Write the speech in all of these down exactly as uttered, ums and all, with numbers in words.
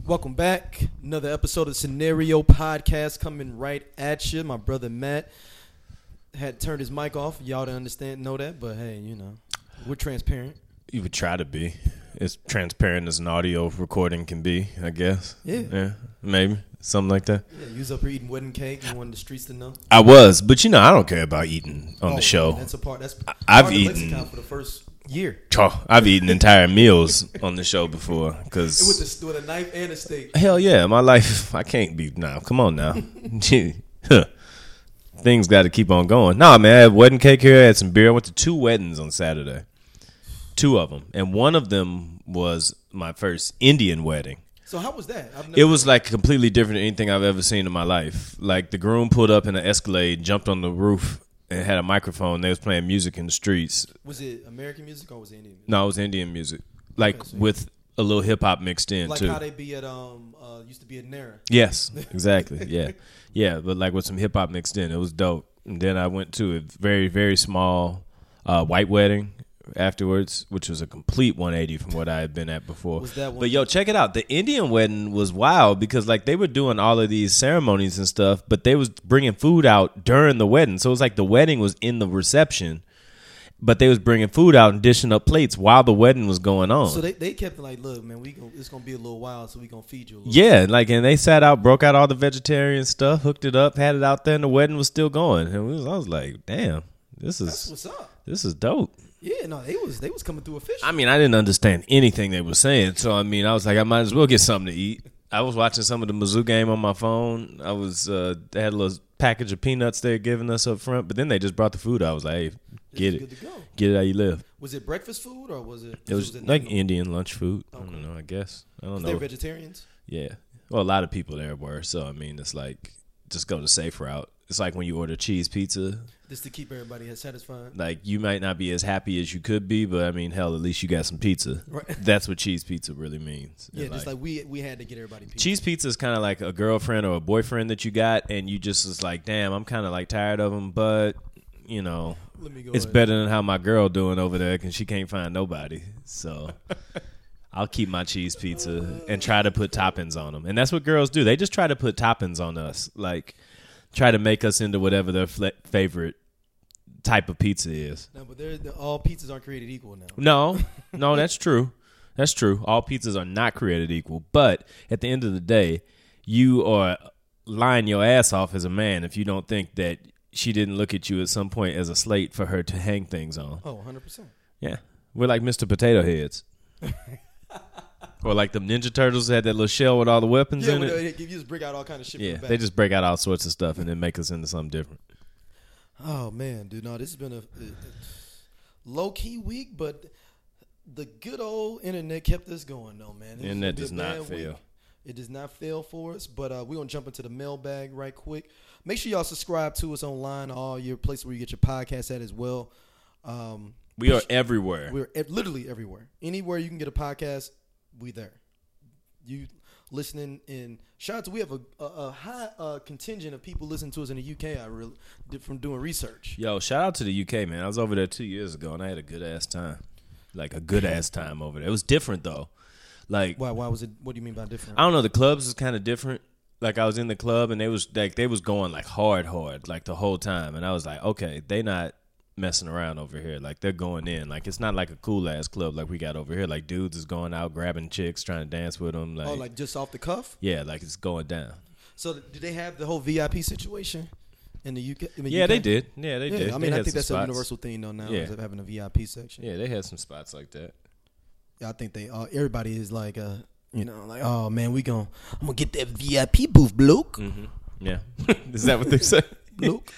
Welcome back. Another episode of Scenario Podcast coming right at you. My brother Matt had turned his mic off. Y'all don't understand, know that, but hey, you know, we're transparent. You would try to be. As transparent as an audio recording can be, I guess. Yeah. Yeah, maybe. Something like that. Yeah, you was up here eating wedding cake. You wanted the streets to know. I was, but you know, I don't care about eating on oh, the show. Man, that's a part. That's part I've of the eaten lexicon for the first year. Oh, I've eaten entire meals on the show before. Cause with, the, with a knife and a steak. Hell yeah, my life, I can't be, now. Come on now. Things got to keep on going. Nah, man, I had wedding cake here. I had some beer. I went to two weddings on Saturday. Two of them. And one of them was my first Indian wedding. So how was that? It was like completely different than anything I've ever seen in my life. Like the groom pulled up in an Escalade, jumped on the roof, and had a microphone. They was playing music in the streets. Was it American music or was it Indian music? No, it was Indian music. Like okay, so with a little hip hop mixed in like too. Like how they be at um uh used to be at Nara. Yes, exactly. Yeah. Yeah, but like with some hip hop mixed in. It was dope. And then I went to a very, very small uh, white wedding afterwards, which was a complete one eighty from what I had been at before. Was that one but yo, check it out. The Indian wedding was wild because like they were doing all of these ceremonies and stuff, but they was bringing food out during the wedding. So it was like the wedding was in the reception, but they was bringing food out and dishing up plates while the wedding was going on. So they, they kept like, look, man, we gonna, it's gonna be a little while, so we gonna feed you a little yeah, bit. like and they sat out, broke out all the vegetarian stuff, hooked it up, had it out there, and the wedding was still going. And we was, I was like, damn, this is That's what's up. This is dope. Yeah, no, they was they was coming through official. I mean, I didn't understand anything they were saying, so I mean, I was like, I might as well get something to eat. I was watching some of the Mizzou game on my phone. I was uh, they had a little package of peanuts they were giving us up front, but then they just brought the food out. I was like, hey, get it, good to go. Get it how you live. Was it breakfast food or was it? It was, was it like Indian lunch food. Okay. I don't know. I guess I don't know. They're vegetarians. Yeah, well, a lot of people there were. So I mean, it's like just go the safe route. It's like when you order cheese pizza. Just to keep everybody satisfied. Like, you might not be as happy as you could be, but, I mean, hell, at least you got some pizza. Right. That's what cheese pizza really means. Yeah, and just like, like we we had to get everybody pizza. Cheese pizza is kind of like a girlfriend or a boyfriend that you got, and you just is like, damn, I'm kind of, like, tired of them, but, you know, Let me go it's ahead. better than how my girl doing over there because she can't find nobody. So I'll keep my cheese pizza and try to put toppings on them. And that's what girls do. They just try to put toppings on us, like, try to make us into whatever their fl- favorite type of pizza is. No, but they're, they're, all pizzas aren't created equal now. No, no, that's true. That's true. All pizzas are not created equal. But at the end of the day, you are lying your ass off as a man if you don't think that she didn't look at you at some point as a slate for her to hang things on. Oh, one hundred percent. Yeah. We're like Mister Potato Heads. Or like the Ninja Turtles had that little shell with all the weapons yeah, in it. Yeah, you just break out all kind of shit. Yeah, the they just break out all sorts of stuff and then make us into something different. Oh, man, dude. No, this has been a, a, a low-key week, but the good old internet kept us going, though, man. The internet does not fail. Week. It does not fail for us, but uh, we're going to jump into the mailbag right quick. Make sure y'all subscribe to us online, all your places where you get your podcast at as well. Um, we are everywhere. We're e- literally everywhere. Anywhere you can get a podcast, we there. You listening in shout out to we have a, a, a high uh, contingent of people listening to us in the U K. I really did from doing research. Yo, shout out to the U K, man. I was over there two years ago and I had a good ass time, like a good ass time over there. It was different though. Like why? Why was it? What do you mean by different? I don't know. The clubs is kind of different. Like I was in the club and they was like they was going like hard, hard, like the whole time, and I was like, okay, they not messing around over here. Like they're going in. Like it's not like a cool ass club like we got over here. Like dudes is going out grabbing chicks, trying to dance with them. Like, oh, like just off the cuff? Yeah, like it's going down. So do they have the whole V I P situation in the U K? In the yeah, U K? they did. Yeah, they yeah, did. I mean, they I think that's spots. a universal thing though now. Yeah. Is having a V I P section. Yeah, they had some spots like that. Yeah, I think they. Uh, everybody is like, uh, you know, like, oh man, we gon' I'm gonna get that V I P booth, Luke. Mm-hmm. Yeah, is that what they say, Luke?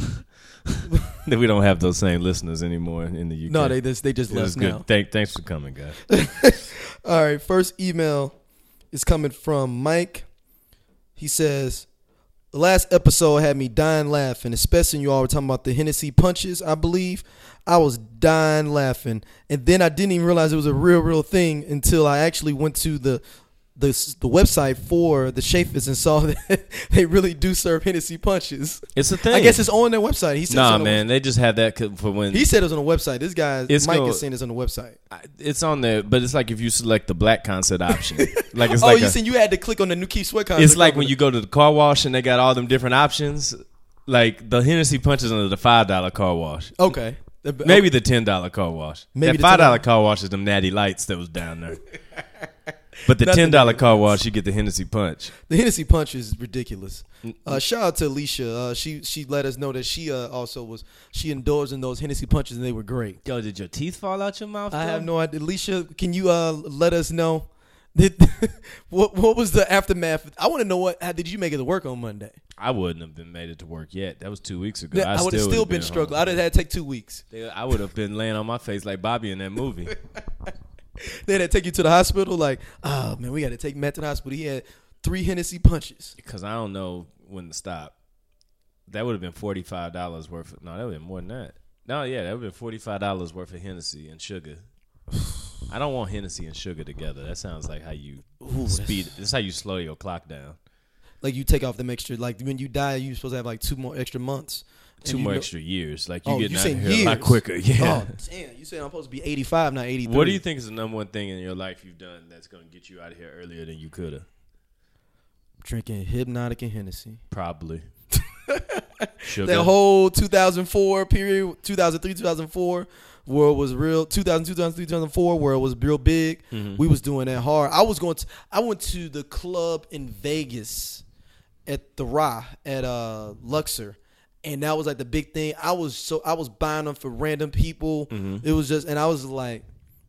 That we don't have those same listeners anymore in the U K. No, they just they just it left good. now. Thank, thanks for coming, guys. All right, first email is coming from Mike. He says, the last episode had me dying laughing, especially when you all were talking about the Hennessy punches, I believe. I was dying laughing. And then I didn't even realize it was a real, real thing until I actually went to the the the website for the Schaefer's and saw that they really do serve Hennessy punches. It's a thing. I guess it's on their website. He said nah, it's on man, the, they just have that c- for when he said it was on the website. This guy, It's Mike, go- is saying it's on the website. it's on there, but it's like if you select the black concert option, like it's oh, like you a, saying you had to click on the new Keith Sweat concert? it's like when you go to the car wash and they got all them different options. Like the Hennessy punches under the five dollar car wash. Okay. Maybe the ten dollar car wash. Maybe that the five dollar ten car wash is them natty lights that was down there. But the Not the ten dollar natty car lights. wash, you get the Hennessy punch. The Hennessy punch is ridiculous. Uh, shout out to Alicia. Uh, she she let us know that she uh, also was she endorsed in those Hennessy punches and they were great. Yo, did your teeth fall out your mouth? I though? have no idea. Alicia, can you uh, let us know did, what what was the aftermath? I want to know what. How did you make it to work on Monday? I wouldn't have been made it to work yet. That was two weeks ago. I, would have still been struggling. I'd have had to take two weeks. They- I would have been laying on my face like Bobby in that movie. They had to take you to the hospital. Like, oh man, we got to take Matt to the hospital. He had three Hennessy punches. Because I don't know when to stop. That would have been forty-five dollars worth of, no, that would have been more than that. No, yeah, that would have been forty-five dollars worth of Hennessy and sugar. I don't want Hennessy and sugar together. That sounds like how you Ooh, speed. That's how you slow your clock down. Like you take off them extra. Like when you die, you're supposed to have like two more extra months. Two And more you know- extra years. Like you Oh, getting you out saying of here a lot years. quicker. Yeah. Oh damn! You said I'm supposed to be eighty-five, not eighty-three. What do you think is the number one thing in your life you've done that's going to get you out of here earlier than you could have? Drinking Hypnotic and Hennessy. Probably. Sugar. That whole two thousand four period, two thousand three, two thousand four, world was real. two thousand two, two thousand three, two thousand four, world was real big. Mhm. We was doing that hard. I was going to. I went to the club in Vegas at the Ra at uh, Luxor, and that was like the big thing. I was so I was buying them for random people. Mhm. It was just, and I was like,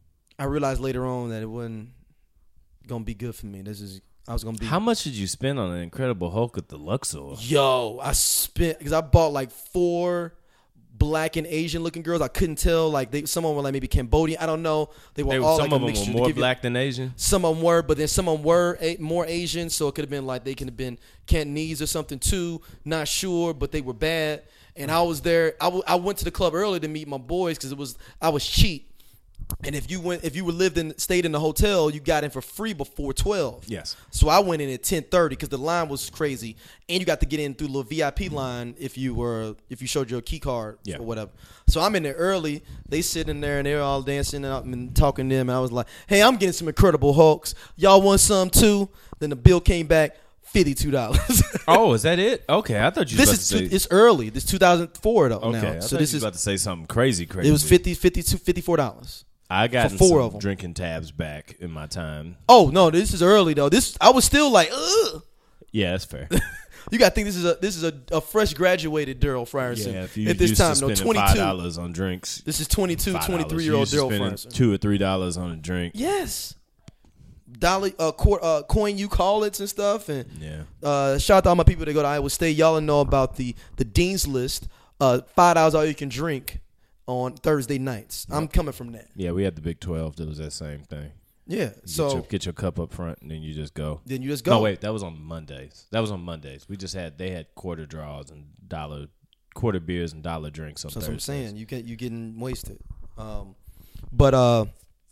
I realized later on that it wasn't gonna be good for me. This is I was gonna be. How much did you spend on an Incredible Hulk at the Luxor? Yo, I spent because I bought like four black and Asian looking girls. I couldn't tell, like they some of them were like maybe Cambodian. I don't know. They were They, all some like of a them mixture. were to more give you- black than Asian. Some of them were, but then some of them were a, more Asian. So it could have been like they could have been Cantonese or something too. Not sure, but they were bad. And I was there. I, w- I went to the club early to meet my boys because it was I was cheap. And if you went, if you were lived in, stayed in the hotel, you got in for free before twelve. Yes. So I went in at ten thirty because the line was crazy, and you got to get in through the little V I P line if you were if you showed your key card Yeah. or whatever. So I'm in there early. They sitting there and they're all dancing and, and talking to them. And I was like, "Hey, I'm getting some Incredible Hulks. Y'all want some too?" Then the bill came back fifty-two dollars. Oh, is that it? Okay, I thought you was This about is to too, say. it's early. This two thousand four though Okay, I now. So thought this you was is about to say something crazy, crazy. it was fifty, fifty-two, fifty-four dollars. I got for four some of 'em. drinking tabs back in my time. Oh no, this is early though. This I was still like, ugh. Yeah, that's fair. You got to think this is a this is a, a fresh graduated Daryl Frierson Yeah, if you at this used to time. No, spending five twenty-two. dollars on drinks, This is twenty-two, five dollars. twenty-three You year old used to Daryl spend Frierson. two or three dollars on a drink. Yes, dollar uh, co- uh, coin you call it and stuff. And Yeah. uh, shout out to all my people that go to Iowa State. Y'all know about the the Dean's List. Uh, five dollars all you can drink on Thursday nights. I'm coming from that. Yeah, we had the Big twelve that was that same thing. Yeah. Get So your, get your cup up front and then you just go. then you just go. No, wait, that was on Mondays. That was on Mondays. We just had they had quarter draws and dollar quarter beers and dollar drinks on So that's what I'm Thursdays. saying. You get you getting wasted. Um, but uh,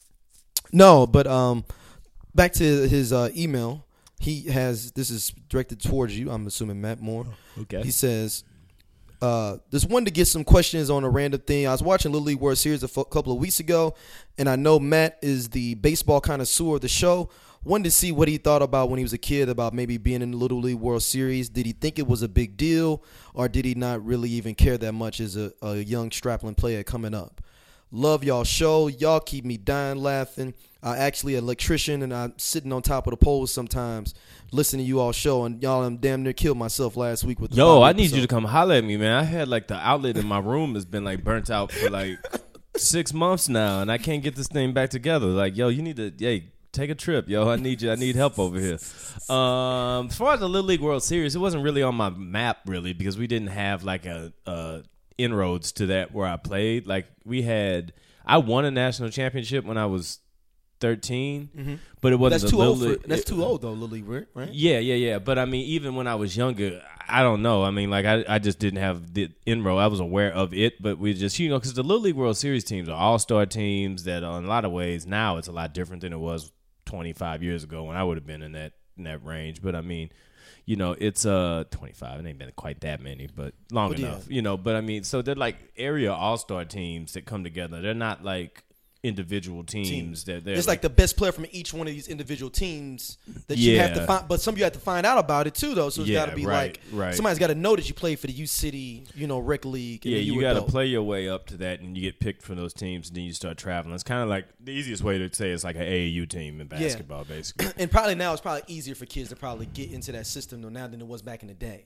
no, but um, back to his uh, email. He has this is directed towards you. I'm assuming Matt Moore. Okay. He says, uh, "Just wanted to get some questions on a random thing. I was watching Little League World Series a f- couple of weeks ago, and I know Matt is the baseball connoisseur of the show. Wanted to see what he thought about when he was a kid about maybe being in the Little League World Series. Did he think it was a big deal, or did he not really even care that much as a, a young strapping player coming up? Love y'all show. Y'all keep me dying laughing. I actually an electrician, and I'm sitting on top of the poles sometimes listening to you all show, and y'all I'm damn near killed myself last week with the Yo, Bobby I need episode. you to come holler at me, man. I had like the outlet in my room has been like burnt out for like six months now, and I can't get this thing back together. Like, yo, you need to, hey, take a trip, yo. I need you. I need help over here. Um, as far as the Little League World Series, it wasn't really on my map really because we didn't have like a, a inroads to that where I played. Like we had, I won a national championship when I was thirteen, Mm-hmm. but it wasn't That's the too old. Little For, League- that's too old though, Little League, right? right? Yeah, yeah, yeah. But I mean, even when I was younger, I don't know. I mean, like I, I just didn't have the inroad. I was aware of it, but we just, you know, because the Little League World Series teams are all-star teams that, uh, in a lot of ways, now it's a lot different than it was twenty-five years ago when I would have been in that in that range. But I mean, you know, it's uh twenty-five. It ain't been quite that many, but long But yeah. enough. You know, but I mean, so they're like area all-star teams that come together. They're not like individual teams. Teams. That they're It's like the best player from each one of these individual teams that you have to Yeah. find. But some of you have to find out about it too, though. So it's Yeah, got to be right, like right. somebody's got to know that you played for the U City, you know, rec league. And yeah, then you were got to dope. play your way up to that, and you get picked from those teams, and then you start traveling. It's kind of like the easiest way to say it's like an A A U team in basketball, basically. And probably now it's probably easier for kids to probably get into that system though now than it was back in the day.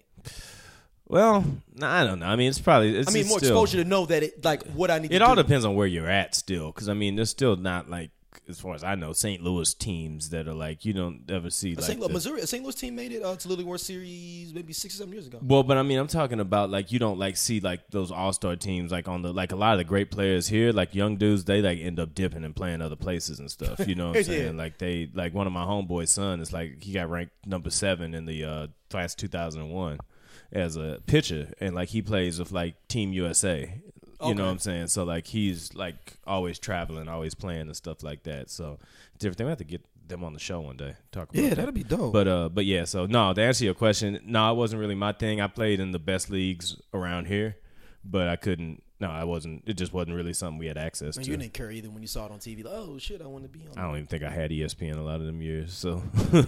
Well, nah, I don't know. I mean, it's probably. It's, I mean, it's more still, exposure to know that it like what I need. It to all do. depends on where you're at still, because I mean, there's still not like, as far as I know, Saint Louis teams that are like you don't ever see A like. Saint Louis, the- Missouri, a Saint Louis team made it uh, to Lily World Series maybe six or seven years ago. Well, but I mean, I'm talking about like you don't like see like those all star teams like on the like a lot of the great players here, like young dudes, they like end up dipping and playing other places and stuff. You know what I'm Yeah. saying? Like they like one of my homeboys' son is like he got ranked number seven in the uh, class two thousand one as a pitcher, and like he plays with like Team U S A. You Okay. know what I'm saying? So like he's like always traveling, always playing and stuff like that. So different thing. We have to get them on the show one day. Talk about Yeah, that. that'd be dope. But uh, but yeah. So no, to answer your question, no, it wasn't really my thing. I played in the best leagues around here, but I couldn't. No, I wasn't. It just wasn't really something we had access Man, to. you didn't care either when you saw it on T V. Like, oh shit, I want to be on. I don't even think I had E S P N a lot of them years. So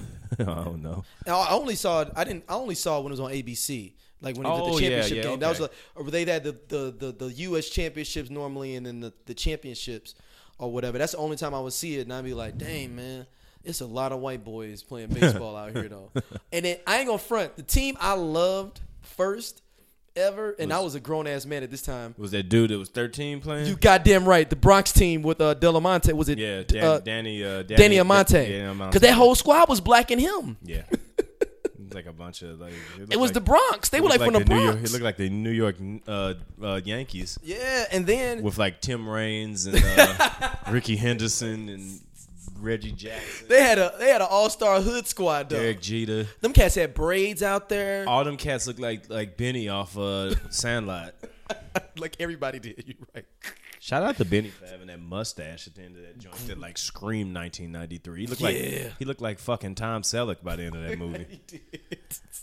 I don't know. Now, I only saw it. I didn't. I only saw it when it was on A B C. Like when it was Oh, the yeah, championship yeah, game. That was okay. a, or they had the, the the the U S championships normally, and then the, the championships or whatever. That's the only time I would see it, and I'd be like, dang man, it's a lot of white boys playing baseball out here though. And then I ain't gonna front. The team I loved first ever, and I was a grown ass man at this time. Was that dude that was thirteen playing? You goddamn right. The Bronx team with uh, Delamonte was it? yeah, Dan, uh, Danny, uh, Danny, Danny Amante. Danny Amante. Because that whole squad was black and him. Yeah. It's like a bunch of like. looked It was like, the Bronx. They it were like looked from the New York, Bronx. it looked like the New York uh, uh, Yankees Yeah, and then with like Tim Raines and uh, Ricky Henderson and Reggie Jackson, they had a they had an all star hood squad though. Derek Jeter. Them cats had braids out there, All them cats look like like Benny off uh, Sandlot. like everybody did. You right? Shout out to Benny for having that mustache at the end of that joint that like screamed nineteen ninety-three. He looked Yeah. like he looked like fucking Tom Selleck by the end of that movie. He did.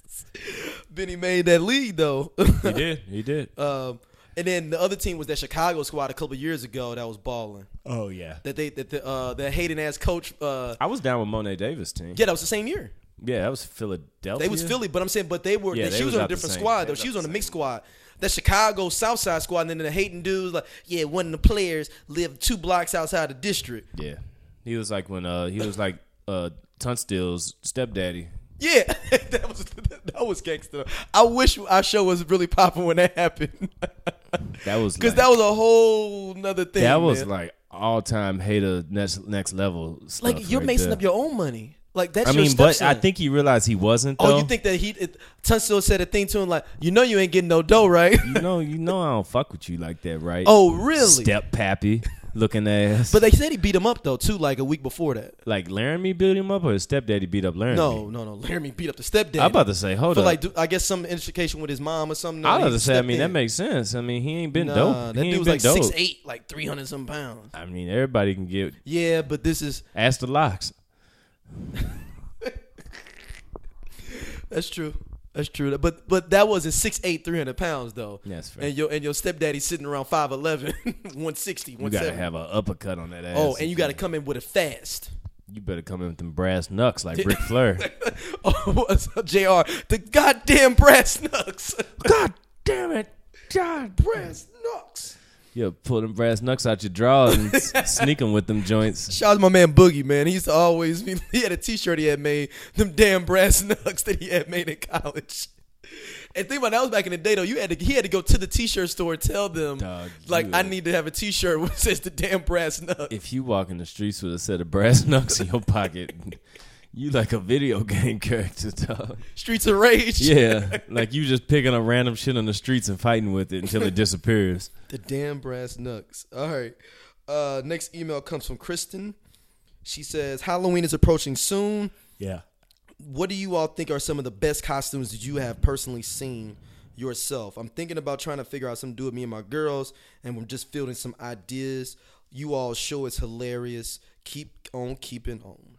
Benny made that lead though. He did. He did. um, and then the other team was that Chicago squad a couple years ago that was balling. Oh yeah. That they that the uh, that hating ass coach. Uh, I was down with Monet Davis team. yeah, that was the same year. Yeah, that was Philadelphia. They was Philly, but I'm saying, but they were. Yeah, they, they she was was on a out the different same- squad they though. was She out was on the the mixed same- squad. That Chicago Southside squad, and then the Hayden dudes like, yeah, one of the players lived two blocks outside the district. Yeah, he was like when uh he was like uh Tunstill's stepdaddy. Yeah, that was that was gangster. I wish our show was really popping when that happened. That was Because like, that was a whole nother thing. that was man. like all time hater next next level stuff. like you're right macing there. up your own money. Like that's I your mean, but stepson. I think he realized he wasn't. Though. Oh, you think that he? It, Tunstall said a thing to him like, you know, you ain't getting no dough, right? you know you know I don't fuck with you like that, right? Oh, really? Step pappy looking ass. But they said he beat him up though too, like a week before that. like Laramie beat him up, or his stepdaddy beat up Laramie? No, no, no. Laramie beat up the stepdad. I'm about to say, hold For up. like, do- I guess some indication with his mom or something. No, I was about to he say, I mean, stepped that in. makes sense. I mean, he ain't been Nah, dope. that he dude ain't was been like dope. six eight, like three hundred some pounds. I mean, everybody can get Yeah, but this is ask the locks. that's true. That's true. But but that wasn't six eight, three hundred pounds though. That's fair. And your and your stepdaddy sitting around five eleven, one sixty, You one gotta seventy. have an uppercut on that ass. Oh, and you got to come in with it fast. You better come in with them brass knucks like Ric Flair. Oh, J R, the goddamn brass knucks. God damn it, God. brass knucks. You pull them brass knucks out your drawers and s- sneak them with them joints. Shout out to my man Boogie, man. He used to always be, he had a t-shirt he had made, them damn brass knucks that he had made in college. And think about it, that was back in the day though. You had to he had to go to the t-shirt store and tell them Dog, like you- I need to have a t-shirt that says the damn brass knucks. If you walk in the streets with a set of brass knucks in your pocket, you like a video game character, dog. Streets of Rage. Yeah, like you just picking up random shit on the streets and fighting with it until it disappears. The damn brass knucks. All right. Uh, next email comes from Kristen. She says, Halloween is approaching soon. Yeah. What do you all think are some of the best costumes that you have personally seen yourself? I'm thinking about trying to figure out something to do with me and my girls, and we're just fielding some ideas. You all show is hilarious. Keep on keeping on.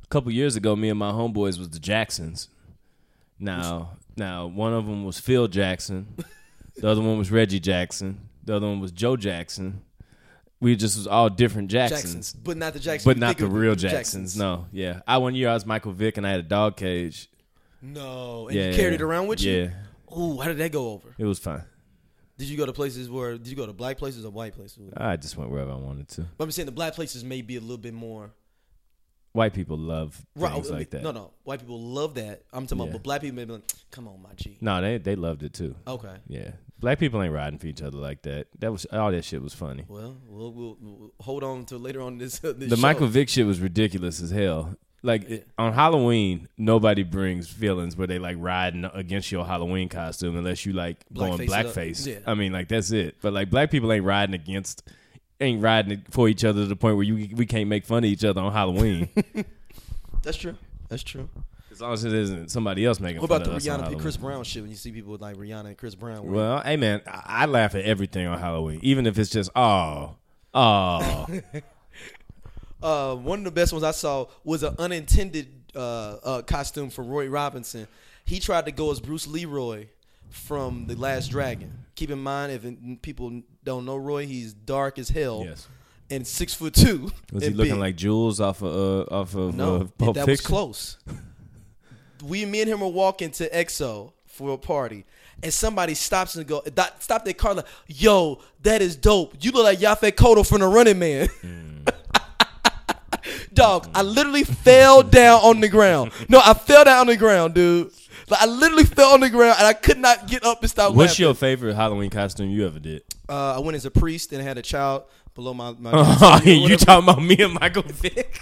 A couple years ago, me and my homeboys was the Jacksons. Now, now one of them was Phil Jackson. The other one was Reggie Jackson. The other one was Joe Jackson. We just was all different Jacksons. Jacksons, but not the Jacksons. But not the real Jacksons. Jacksons. No, yeah. I one year I was Michael Vick and I had a dog cage. No, and yeah, you carried it around with you? Yeah. Ooh, how did that go over? It was fine. Did you go to places where, did you go to black places or white places? I just went wherever I wanted to. But I'm saying the black places may be a little bit more. White people love things right, like that. No, no. White people love that. I'm talking Yeah. about, but black people may be like, come on, my G. No, they they loved it too. Okay. Yeah. Black people ain't riding for each other like that. That was all that shit was funny. Well, we'll, we'll, we'll hold on until later on this, this The show. Michael Vick shit was ridiculous as hell. Like Yeah. on Halloween, nobody brings feelings where they like riding against your Halloween costume unless you like going Blackface it up. blackface. Yeah. I mean, like that's it. But like black people ain't riding against, ain't riding for each other to the point where you we can't make fun of each other on Halloween. That's true. That's true. As long as it isn't somebody else making What fun about the of us on Rihanna and Halloween. Chris Brown shit when you see people with like Rihanna and Chris Brown? wearing- Well, hey man, I, I laugh at everything on Halloween, even if it's just oh, oh. Uh, one of the best ones I saw was an unintended uh, uh, costume for Roy Robinson. He tried to go as Bruce Leroy from The Last Dragon. Keep in mind, if it, people don't know Roy, he's dark as hell Yes. and six foot two. Was he and looking big. like Jules off of uh, off of No, uh, Pulp that Fiction? was close. We, me and him were walking to Exo for a party, and somebody stops and go, stop their car like, yo, that is dope. You look like Yaphet Kotto from The Running Man. Mm. Dog, I literally fell down on the ground. No, I fell down on the ground, dude. Like I literally fell on the ground, and I could not get up and stop What's laughing. your favorite Halloween costume you ever did? Uh, I went as a priest and had a child below my. my Oh, you talking about me and Michael Vick?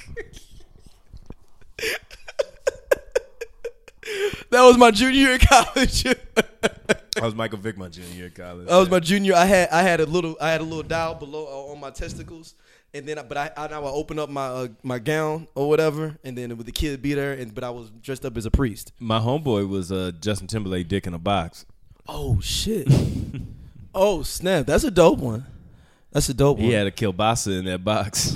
That was my junior year in college. I was Michael Vick my junior year of college. That was my junior. I had I had a little I had a little dial below uh, on my testicles, and then I, but I I now I open up my uh, my gown or whatever, and then with the kid be there, and but I was dressed up as a priest. My homeboy was uh, Justin Timberlake dick in a box. Oh shit! Oh snap! That's a dope one. That's a dope one. He had a kielbasa in that box.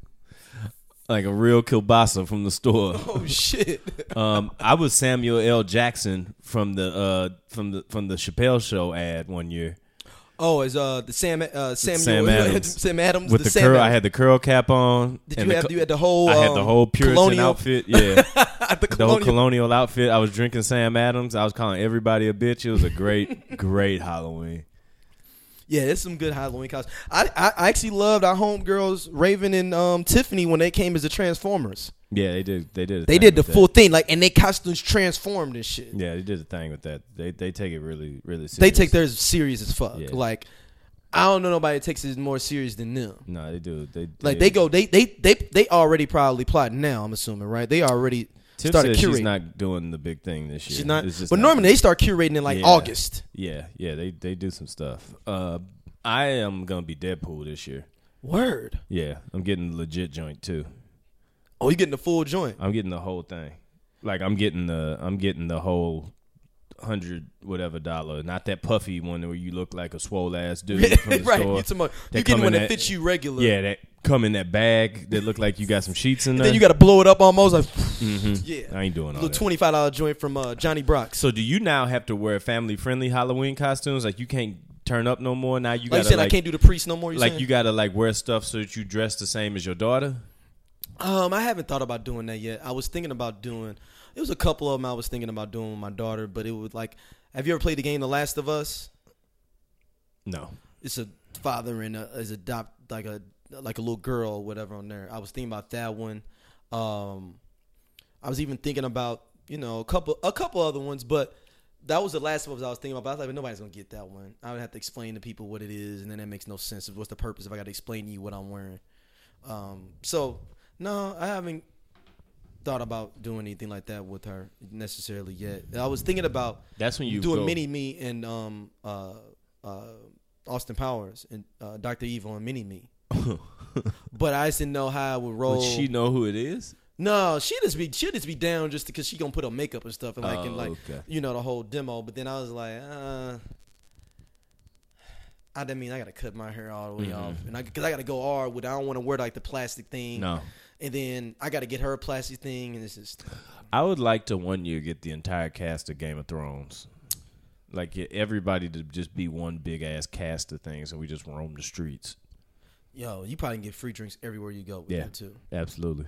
Like a real kielbasa from the store. Oh shit! Um, I was Samuel L. Jackson from the uh, from the from the Chappelle Show ad one year. Oh, is uh the Sam uh Samuel Sam Adams. Sam Adams With the the Sam curl, Adams. I had the curl cap on. Did and you the have co- you had the whole? I had the um, whole Puritan colonial? outfit. Yeah, the the colonial. whole colonial outfit. I was drinking Sam Adams. I was calling everybody a bitch. It was a great, great Halloween. Yeah, there's some good Halloween costumes. I, I I actually loved our homegirls Raven and um Tiffany when they came as the Transformers. Yeah, they did. They did. A They thing did the with full that. thing, like, and their costumes transformed and shit. Yeah, they did a thing with that. They they take it really really serious. They take theirs serious as fuck. Yeah. Like, I don't know nobody that takes it more serious than them. No, they do. They Like they go, they they they they already probably plotting now. I'm assuming, right? They already Tim started says curating. she's not doing the big thing this year. She's not. It's just But not- normally they start curating in like Yeah. August. Yeah, yeah, they they do some stuff. Uh, I am gonna be Deadpool this year. Word. Yeah, I'm getting the legit joint too. Oh, you getting the full joint? I'm getting the whole thing. Like I'm getting the I'm getting the whole hundred whatever dollar, not that puffy one where you look like a swole ass dude from the right. store. You talking about, They you getting come one in that that- fits you regular. Yeah, that come in that bag that look like you got some sheets in And there. then you got to blow it up almost like. Mhm. Yeah. I ain't doing all Little that. twenty five dollar joint from uh, Johnny Brock's. So do you now have to wear family friendly Halloween costumes? Like you can't turn up no more. Now you Like you gotta said, like, I can't do the priest no more. You like saying? you gotta like wear stuff so that you dress the same as your daughter. Um, I haven't thought about doing that yet. I was thinking about doing. It was a couple of them I was thinking about doing with my daughter, but it was like, have you ever played the game The Last of Us? No. It's a father and a, is adopt like a like a little girl or whatever on there. I was thinking about that one. Um, I was even thinking about you know a couple a couple other ones, but that was the last of us I was thinking about. But I was like, nobody's gonna get that one. I would have to explain to people what it is, and then that makes no sense. What's the purpose if I got to explain to you what I'm wearing? Um, so no, I haven't thought about doing anything like that with her necessarily yet. I was thinking about That's when you doing go. Mini Me and um uh uh Austin Powers and uh, Doctor Evil and Mini Me. But I just didn't know how I would roll. Would she know who it is? No, she just be she just be down just because she gonna put on makeup and stuff and like Oh, and like okay. you know the whole demo. But then I was like, uh, I didn't mean I gotta cut my hair all the way Mhm. off, and I because I gotta go hard with. I don't want to wear like the plastic thing. No. and then I got to get her a plastic thing, and it's just. I would like to one year get the entire cast of Game of Thrones. Like, get everybody to just be one big ass cast of things, and we just roam the streets. Yo, you probably can get free drinks everywhere you go with Yeah, them too. Absolutely.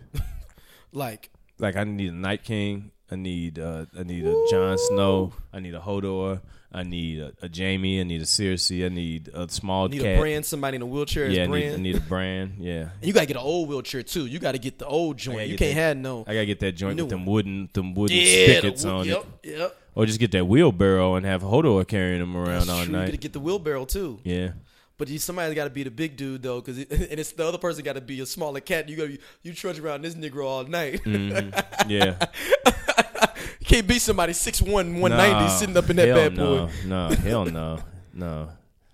Like, like I need a Night King. I need uh, I need a Jon Snow. I need a Hodor. I need a, a Jaime. I need a Cersei. I need a small need cat. a brand, somebody in a wheelchair. Yeah, I is need, brand. I need a brand. Yeah. And you gotta get an old wheelchair too. You gotta get the old joint. You can't that, have no. I gotta get that joint new with them one. wooden, them wooden Yeah, spigots the, on yep, it. Yep. Or just get that wheelbarrow and have Hodor carrying them around That's all true. night. You gotta get the wheelbarrow too. Yeah. But you, somebody's got to be the big dude though, because it, and it's the other person got to be a smaller cat. You got you trudge around this Negro all night. Mm-hmm. Yeah. You can't be somebody six one, one ninety nah, sitting up in that hell bad no, boy. No, hell no, no.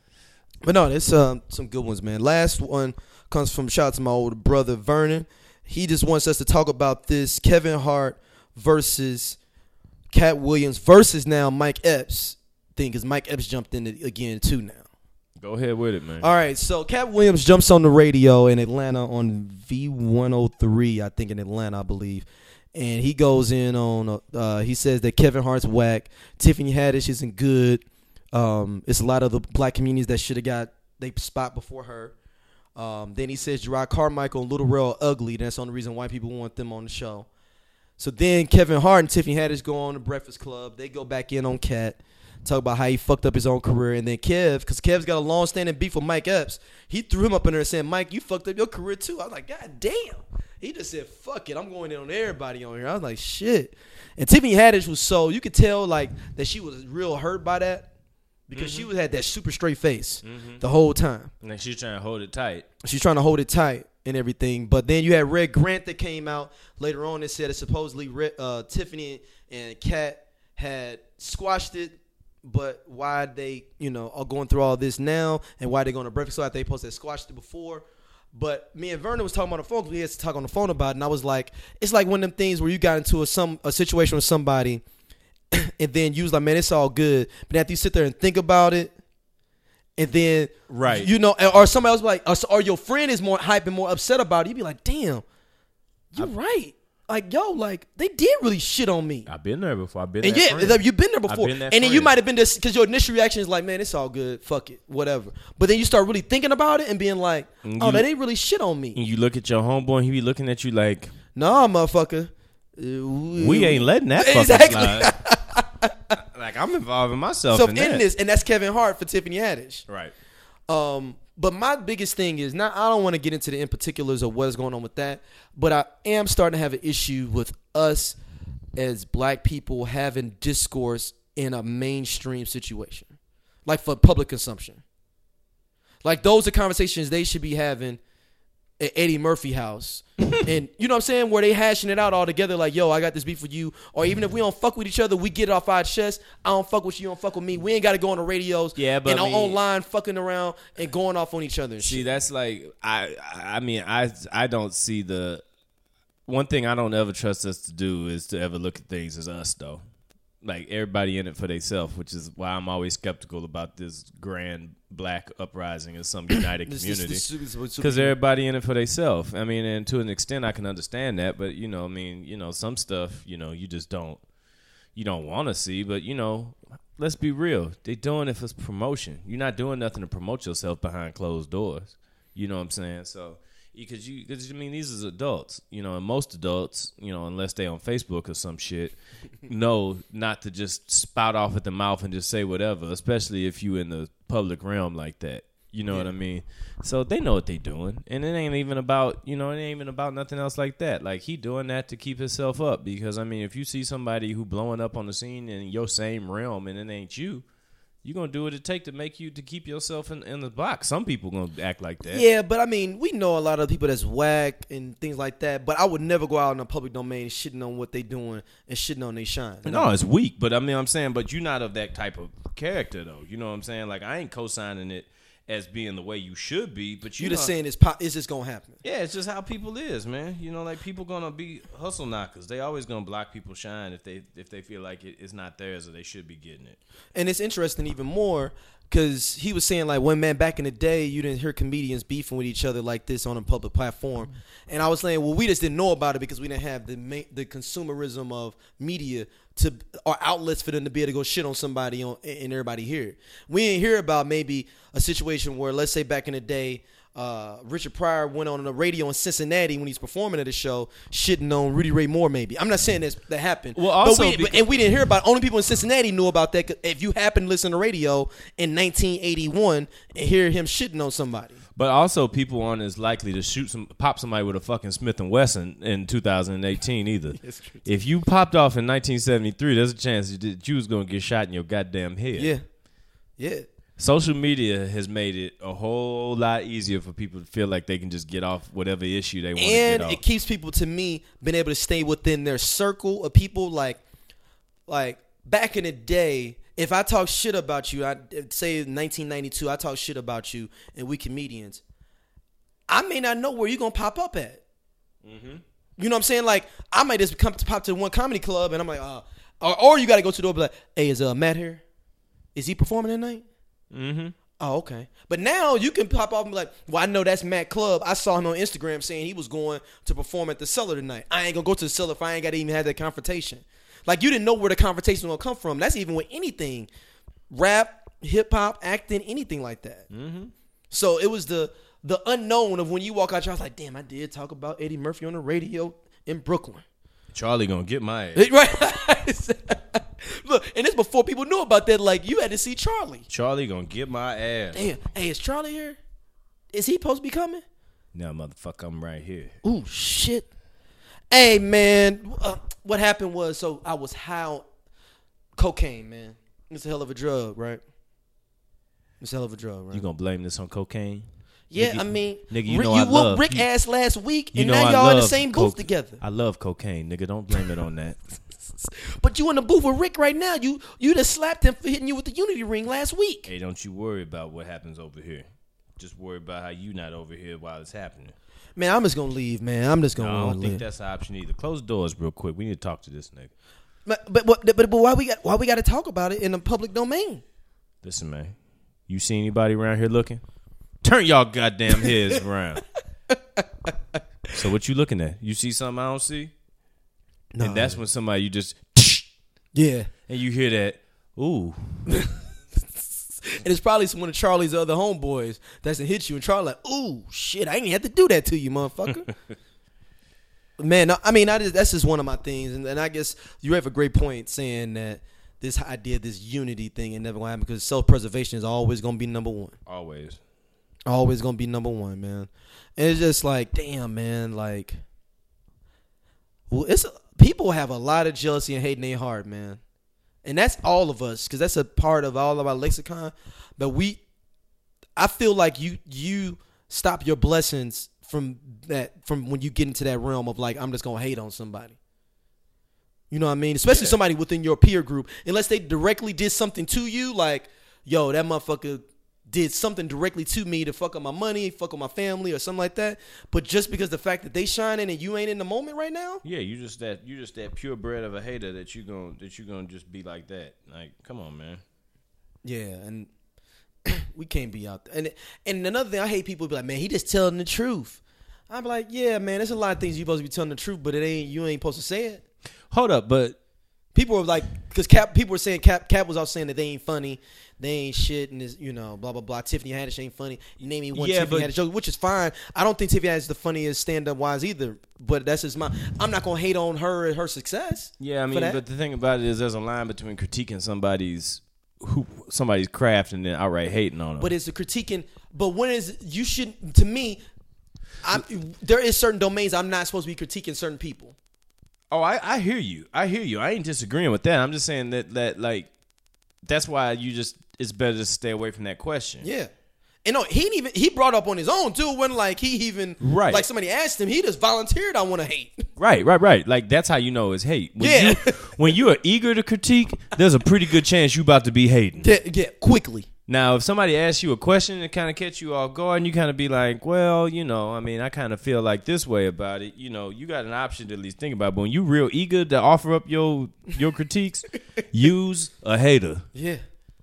But no, there's um, some good ones, man. Last one comes from shout out to my older brother Vernon. He just wants us to talk about this Kevin Hart versus Cat Williams versus now Mike Epps thing, because Mike Epps jumped in it again too now. Go ahead with it, man. All right, so Cat Williams jumps on the radio in Atlanta on V one oh three, I think in Atlanta, I believe. And he goes in on, uh, he says that Kevin Hart's whack. Tiffany Haddish isn't good. Um, it's a lot of the black communities that should have got they spot before her. Um, then he says Gerard Carmichael and Little Rel are ugly. That's the only reason why people want them on the show. So then Kevin Hart and Tiffany Haddish go on the Breakfast Club. They go back in on Cat. Talk about how he fucked up his own career. And then Kev, because Kev's got a long-standing beef with Mike Epps, he threw him up in there and said, Mike, you fucked up your career too. I was like, God damn. He just said, fuck it. I'm going in on everybody on here. I was like, shit. And Tiffany Haddish was so, you could tell like that she was real hurt by that because mm-hmm. she was, had that super straight face mm-hmm. the whole time. And she's trying to hold it tight. She's trying to hold it tight and everything. But then you had Red Grant that came out later on and said that supposedly Red, uh, Tiffany and Kat had squashed it. But why they, you know, are going through all this now and why they're going to breakfast so after they posted squashed it before. But me and Vernon was talking on the phone because we had to talk on the phone about it. And I was like, it's like one of them things where you got into a, some, a situation with somebody and then you was like, man, it's all good. But after you sit there and think about it, and then, right, you know, or somebody else be like, or, or your friend is more hype and more upset about it, you'd be like, damn, you're I, right. Like, yo, like, they did really shit on me. I've been there before. I've been and that yeah, friend. you've been there before. Been and then friend. you might have been this, because your initial reaction is like, man, it's all good. Fuck it. Whatever. But then you start really thinking about it and being like, and oh, you, they didn't really shit on me. And you look at your homeboy and he be looking at you like, nah, motherfucker. We, we ain't letting that fucking exactly. slide. Like, I'm involving myself so in, in that. this. And that's Kevin Hart for Tiffany Haddish. Right. Um, but my biggest thing is, not, I don't want to get into the in particulars of what's going on with that, but I am starting to have an issue with us as black people having discourse in a mainstream situation, like for public consumption. Like, those are conversations they should be having at Eddie Murphy house. And you know what I'm saying? Where they hashing it out all together like, yo, I got this beef with you. Or even if we don't fuck with each other, we get it off our chest. I don't fuck with you, you don't fuck with me. We ain't got to go on the radios yeah, but and I on mean, online fucking around and going off on each other and see, shit. that's like, I I mean, I, I don't see the, one thing I don't ever trust us to do is to ever look at things as us, though. Like, everybody in it for themselves, which is why I'm always skeptical about this grand black uprising as some united community. Because everybody in it for themselves. I mean, and to an extent, I can understand that. But, you know, I mean, you know, some stuff, you know, you just don't, you don't want to see. But, you know, let's be real. They doing it for promotion. You're not doing nothing to promote yourself behind closed doors. You know what I'm saying? So, because you, cause, I mean, these is adults, you know, and most adults, you know, unless they on Facebook or some shit, know not to just spout off at the mouth and just say whatever, especially if you in the public realm like that. You know yeah. what I mean? So they know what they doing, and it ain't even about, you know, it ain't even about nothing else like that. Like, he doing that to keep himself up, because I mean, if you see somebody who blowing up on the scene in your same realm and it ain't you, you're going to do what it take to make you, to keep yourself in, in the box. Some people going to act like that. Yeah, but I mean, we know a lot of people that's whack and things like that, but I would never go out in the public domain shitting on what they doing and shitting on they shine. No, it's weak, but I mean, I'm saying, but you're not of that type of character, though. You know what I'm saying? Like, I ain't co-signing it as being the way you should be, but you you know, just saying it's, po- it's just going to happen. Yeah, it's just how people is, man. You know, like, people going to be hustle knockers. They always going to block people's shine if they if they feel like it, it's not theirs or they should be getting it. And it's interesting even more Because he was saying, like, when, man, back in the day, you didn't hear comedians beefing with each other like this on a public platform. And I was saying, well, we just didn't know about it because we didn't have the ma- the consumerism of media to or outlets for them to be able to go shit on somebody on, and everybody hear it. We didn't hear about maybe a situation where, let's say back in the day, Uh, Richard Pryor went on the radio in Cincinnati when he's performing at a show, shitting on Rudy Ray Moore. Maybe I'm not saying that's, that happened. Well, also but we, because- and we didn't hear about it. Only people in Cincinnati knew about that. 'Cause if you happen to listen to radio in nineteen eighty-one and hear him shitting on somebody, But also, people aren't as likely to shoot some, pop somebody with a fucking Smith and Wesson in two thousand eighteen either. That's true. If you popped off in nineteen seventy-three, there's a chance that you was gonna get shot in your goddamn head. yeah, yeah. Social media has made it a whole lot easier for people to feel like they can just get off whatever issue they want to get And off. it keeps people, to me, being able to stay within their circle of people. Like, like back in the day, if I talk shit about you, I say in nineteen ninety-two, I talk shit about you, and we comedians, I may not know where you're gonna pop up at. Mm-hmm. You know what I'm saying? Like, I might just come to pop to one comedy club, and I'm like, uh, or, or you got to go to the door, and be like, hey, is uh, Matt here? Is he performing tonight? Mm-hmm. Oh, okay. But now you can pop off and be like, well, I know that's Matt Club. I saw him on Instagram saying he was going to perform at the Cellar tonight. I ain't going to go to the Cellar if I ain't got to even have that confrontation. Like, you didn't know where the conversation was going to come from. That's even with anything. Rap, hip-hop, acting, anything like that. Mm-hmm. So it was the the unknown of when you walk out, I was like, damn, I did talk about Eddie Murphy on the radio in Brooklyn. Charlie gonna get my ass. Right? Look, and this before people knew about that. Like, you had to see Charlie. Charlie gonna get my ass. Damn. Hey, is Charlie here? Is he supposed to be coming? Now, motherfucker, I'm right here. Ooh, shit. Hey, man. Uh, what happened was, so I was high. Cocaine, man. It's a hell of a drug, right? It's a hell of a drug, right? You gonna blame this on cocaine? Yeah, nigga, I mean, nigga, you Rick, know you I whooped love Rick you, ass last week, you and know now I y'all in the love same booth coke- together. I love cocaine, nigga. Don't blame it on that. But you in the booth with Rick right now. You you just slapped him for hitting you with the Unity ring last week. Hey, don't you worry about what happens over here. Just worry about how you not over here while it's happening. Man, I'm just gonna leave, man. I'm just gonna. No, I don't leave. think that's an option either. Close the doors real quick. We need to talk to this nigga. But but but, but, but why we got why we got to talk about it in the public domain? Listen, man. You see anybody around here looking? Turn y'all goddamn heads around. So what you looking at? You see something I don't see? No. And that's when somebody you just Yeah. and you hear that, ooh. And it's probably one of Charlie's other homeboys that's gonna hit you, and Charlie like, ooh, shit, I ain't even have to do that to you, motherfucker. Man, no, I mean, I just, that's just one of my things, and, and I guess you have a great point saying that this idea, this unity thing, ain't never gonna happen because self-preservation is always gonna be number one. Always. Always gonna be number one, man. And it's just like, damn, man, like, well, it's people have a lot of jealousy and hate in their heart, man. And that's all of us, because that's a part of all of our lexicon. But we, I feel like you you stop your blessings from that from when you get into that realm of like, I'm just gonna hate on somebody. You know what I mean? Especially Yeah. somebody within your peer group, unless they directly did something to you, like, yo, that motherfucker did something directly to me to fuck up my money, fuck up my family, or something like that. But just because the fact that they shining and you ain't in the moment right now, Yeah, you just that you just that purebred of a hater that you going that you gonna just be like that. Like, come on, man. yeah, and we can't be out there. And and another thing, I hate people be like, man, he just telling the truth. I'm like, yeah, man, there's a lot of things you supposed to be telling the truth, but it ain't you ain't supposed to say it. Hold up, but People were like, because Cap, people were saying Cap, Cap was out saying that they ain't funny, they ain't shit, and this, you know, blah blah blah. Tiffany Haddish ain't funny. You name me one Yeah, Tiffany but- Haddish joke, which is fine. I don't think Tiffany Haddish is the funniest stand up wise either, but that's just my. I'm not gonna hate on her and her success. yeah, I for mean, that. but the thing about it is, there's a line between critiquing somebody's who somebody's craft and then outright hating on them. But it's the critiquing. But when is you should to me, I'm, there is certain domains I'm not supposed to be critiquing certain people. Oh, I, I hear you. I hear you. I ain't disagreeing with that. I'm just saying that, that like, that's why you just, it's better to stay away from that question. Yeah. And no, he didn't even, he brought up on his own too. It wasn't like he even, Right. like somebody asked him, he just volunteered, I want to hate. Right, right, right. Like, that's how you know it's hate. When Yeah. You, when you are eager to critique, there's a pretty good chance you about to be hating. Yeah, yeah, quickly. Now, if somebody asks you a question and kind of catch you off guard, and you kind of be like, well, you know, I mean, I kind of feel like this way about it. You know, you got an option to at least think about it. But when you real eager to offer up your your critiques, use a hater. Yeah.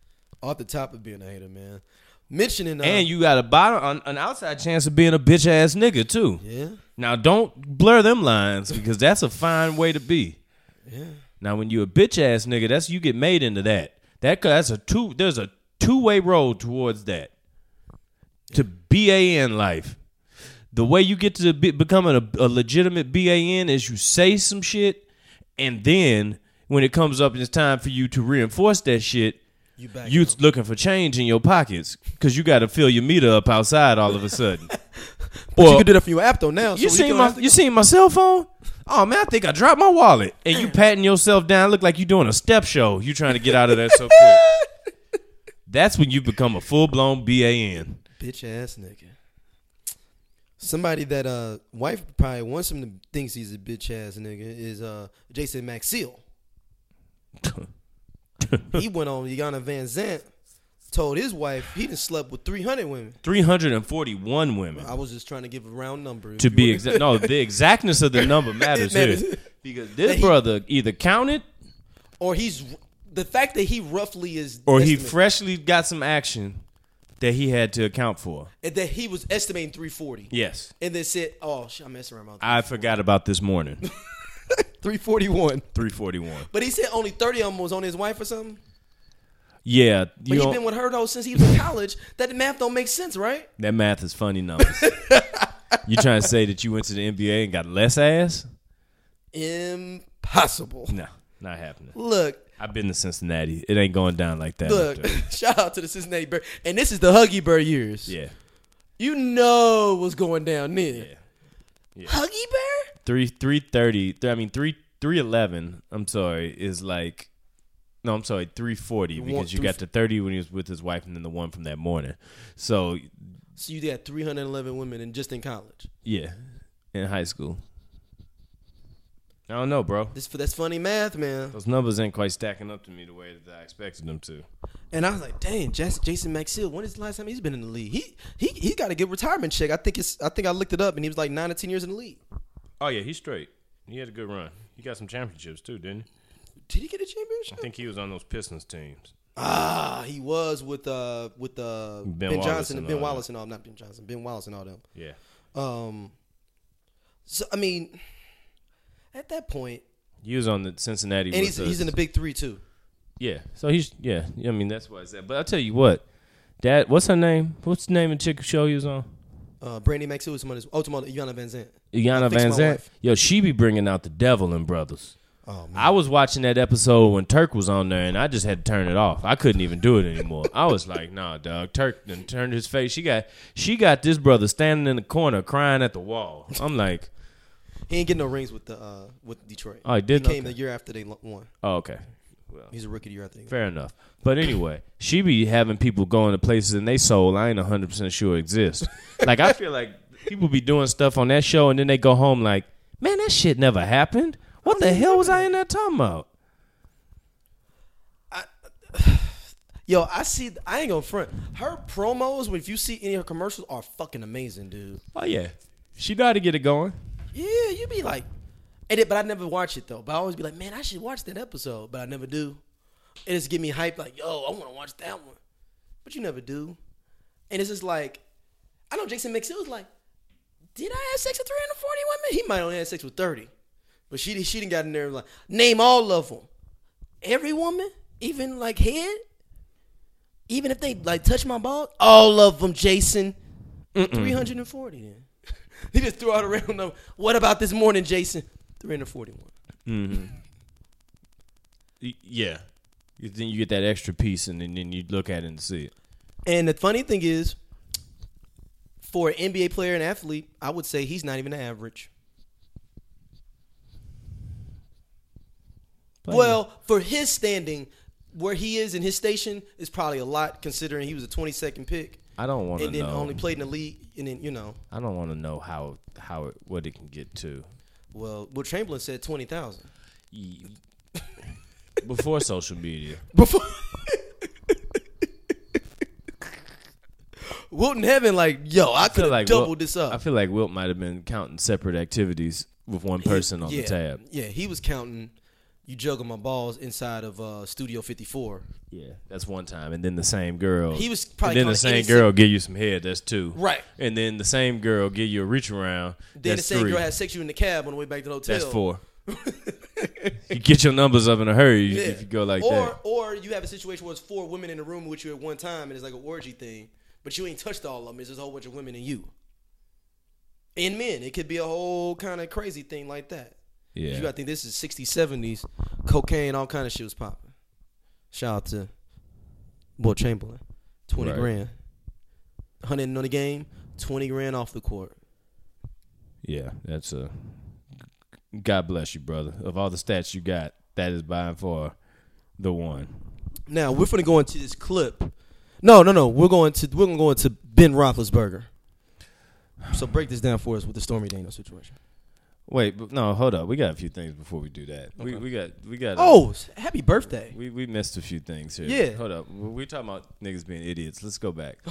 Off the top of being a hater, man. Mentioning uh, and you got a bottom, an outside chance of being a bitch ass nigga too. Yeah. Now don't blur them lines because that's a fine way to be. Yeah. Now when you a bitch ass nigga, that's you get made into that. That that's a two. There's a two way road towards that. Yeah. To B A N life, the way you get to be, becoming a, a legitimate B A N is you say some shit, and then when it comes up and it's time for you to reinforce that shit. You, you looking for change in your pockets because you got to fill your meter up outside all of a sudden. But well, you can do that from your app though now. You so seen my you seen my cell phone? Oh man, I think I dropped my wallet. And you patting yourself down, look like you doing a step show. You trying to get out of that so quick. That's when you become a full blown B A N. Bitch ass nigga. Somebody that uh wife probably wants him to thinks he's a bitch ass nigga is uh Jason Maxill. He went on Iyanla Vanzant, told his wife he done slept with three hundred women. three hundred forty-one women. I was just trying to give a round number. To be exact, no, the exactness of the number matters, matters. here. Because this he, brother either counted, or he's the fact that he roughly is, or he freshly got some action that he had to account for, and that he was estimating three forty. Yes, and then said, "Oh, I'm messing around." I forgot about this morning. three forty-one. three forty-one. But he said only thirty of them was on his wife or something? Yeah. But he's been with her, though, since he was in college. That math don't make sense, right? That math is funny numbers. You trying to say that you went to the N B A and got less ass? Impossible. No, not happening. Look. I've been to Cincinnati. It ain't going down like that. Look, shout out to the Cincinnati Bears. And this is the Huggy Bear years. Yeah. You know what's going down there. Yeah. Yeah. Huggy Bear? Three three thirty. I mean three three eleven. I'm sorry. Is like, no, I'm sorry. Three forty because you got the thirty when he was with his wife, and then the one from that morning. So, so you had three hundred eleven women in just in college. Yeah, in high school. I don't know, bro. This that's funny math, man. Those numbers ain't quite stacking up to me the way that I expected them to. And I was like, dang, Jason Maxill, when is the last time he's been in the league? He he he got a good retirement check. I think it's I think I looked it up, and he was like nine or ten years in the league. Oh yeah, he's straight. He had a good run. He got some championships too, didn't he? Did he get a championship? I think he was on those Pistons teams. Ah, he was with uh with uh Ben, ben Johnson and Ben Wallace and all. Not Ben Johnson, Ben Wallace and all them. Yeah. Um. So I mean, at that point, he was on the Cincinnati, and he's us. he's in the Big Three too. Yeah. So he's yeah. I mean that's what I said. But I'll tell you what, Dad. What's her name? What's the name of the chick show he was on? Uh, Brandy Maxill was somebody's. Oh, tomorrow, Iyanla Vanzant. Iyanla Vanzant. Yo, she be bringing out the devil in brothers. Oh, man. I was watching that episode when Turk was on there, and I just had to turn it off. I couldn't even do it anymore. I was like, "Nah, dog." Turk then turned his face. She got she got this brother standing in the corner crying at the wall. I'm like, he ain't getting no rings with the uh, with Detroit. Oh, he did. He came okay. the year after they won. Oh, okay. Well, he's a rookie the year after they won. Fair enough. But anyway, she be having people going to places in they soul I ain't one hundred percent sure exist. Like I feel like people be doing stuff on that show, and then they go home like, man, that shit never happened. What the hell was I in there talking about? I, yo, I see. I ain't gonna front. Her promos, if you see any of her commercials, are fucking amazing, dude. Oh yeah, she got to get it going. Yeah, you be like, and it, but I never watch it though. But I always be like, man, I should watch that episode, but I never do. It just get me hyped, like, yo, I want to watch that one, but you never do. And it's just like, I know Jason Maxill was like, did I have sex with three hundred forty women? He might only have sex with thirty. But she she done got in there like, name all of them. Every woman, even like head, even if they like touch my ball, all of them, Jason. Mm-mm. three hundred forty then. He just threw out a random number. What about this morning, Jason? three hundred forty-one. Mm-hmm. Yeah. Then you get that extra piece, and then, then you look at it and see it. And the funny thing is, for an N B A player and athlete, I would say he's not even the average. Play well, me. For his standing, where he is in his station is probably a lot, considering he was a twenty-second pick. I don't want to know. And then only played in the league, and then, you know. I don't want to know how how it, what it can get to. Well, Will Chamberlain said twenty thousand. Yeah. Before social media. Before. Wilton Heaven, like, yo, I, I could have like doubled Wilt, this up. I feel like Wilt might have been counting separate activities with one person on yeah, the tab. Yeah, he was counting you juggle my balls inside of uh, Studio fifty-four. Yeah, that's one time. And then the same girl. He was probably And then the same girl give you some head. That's two. Right. And then the same girl give you a reach around. Then that's the same three. girl had sex you in the cab on the way back to the hotel. That's four. You get your numbers up in a hurry Yeah. if you go like or, that. Or you have a situation where it's four women in the room with you at one time and it's like an orgy thing, but you ain't touched all of them. It's just a whole bunch of women and you. And men. It could be a whole kind of crazy thing like that. Yeah. You gotta think this is sixties, seventies, cocaine, all kind of shit was popping. Shout out to Will Chamberlain. twenty Right. grand. one hundred on the game, twenty grand off the court. Yeah, that's a. God bless you, brother. Of all the stats you got, that is by far the one. Now we're gonna go into this clip. No, no, no. We're going to we're gonna go into Ben Roethlisberger. So break this down for us with the Stormy Daniels situation. Wait, but no, hold up. We got a few things before we do that. We Okay. we got we got. Oh, happy birthday! We we missed a few things here. Yeah. Hold up. We're talking about niggas being idiots. Let's go back.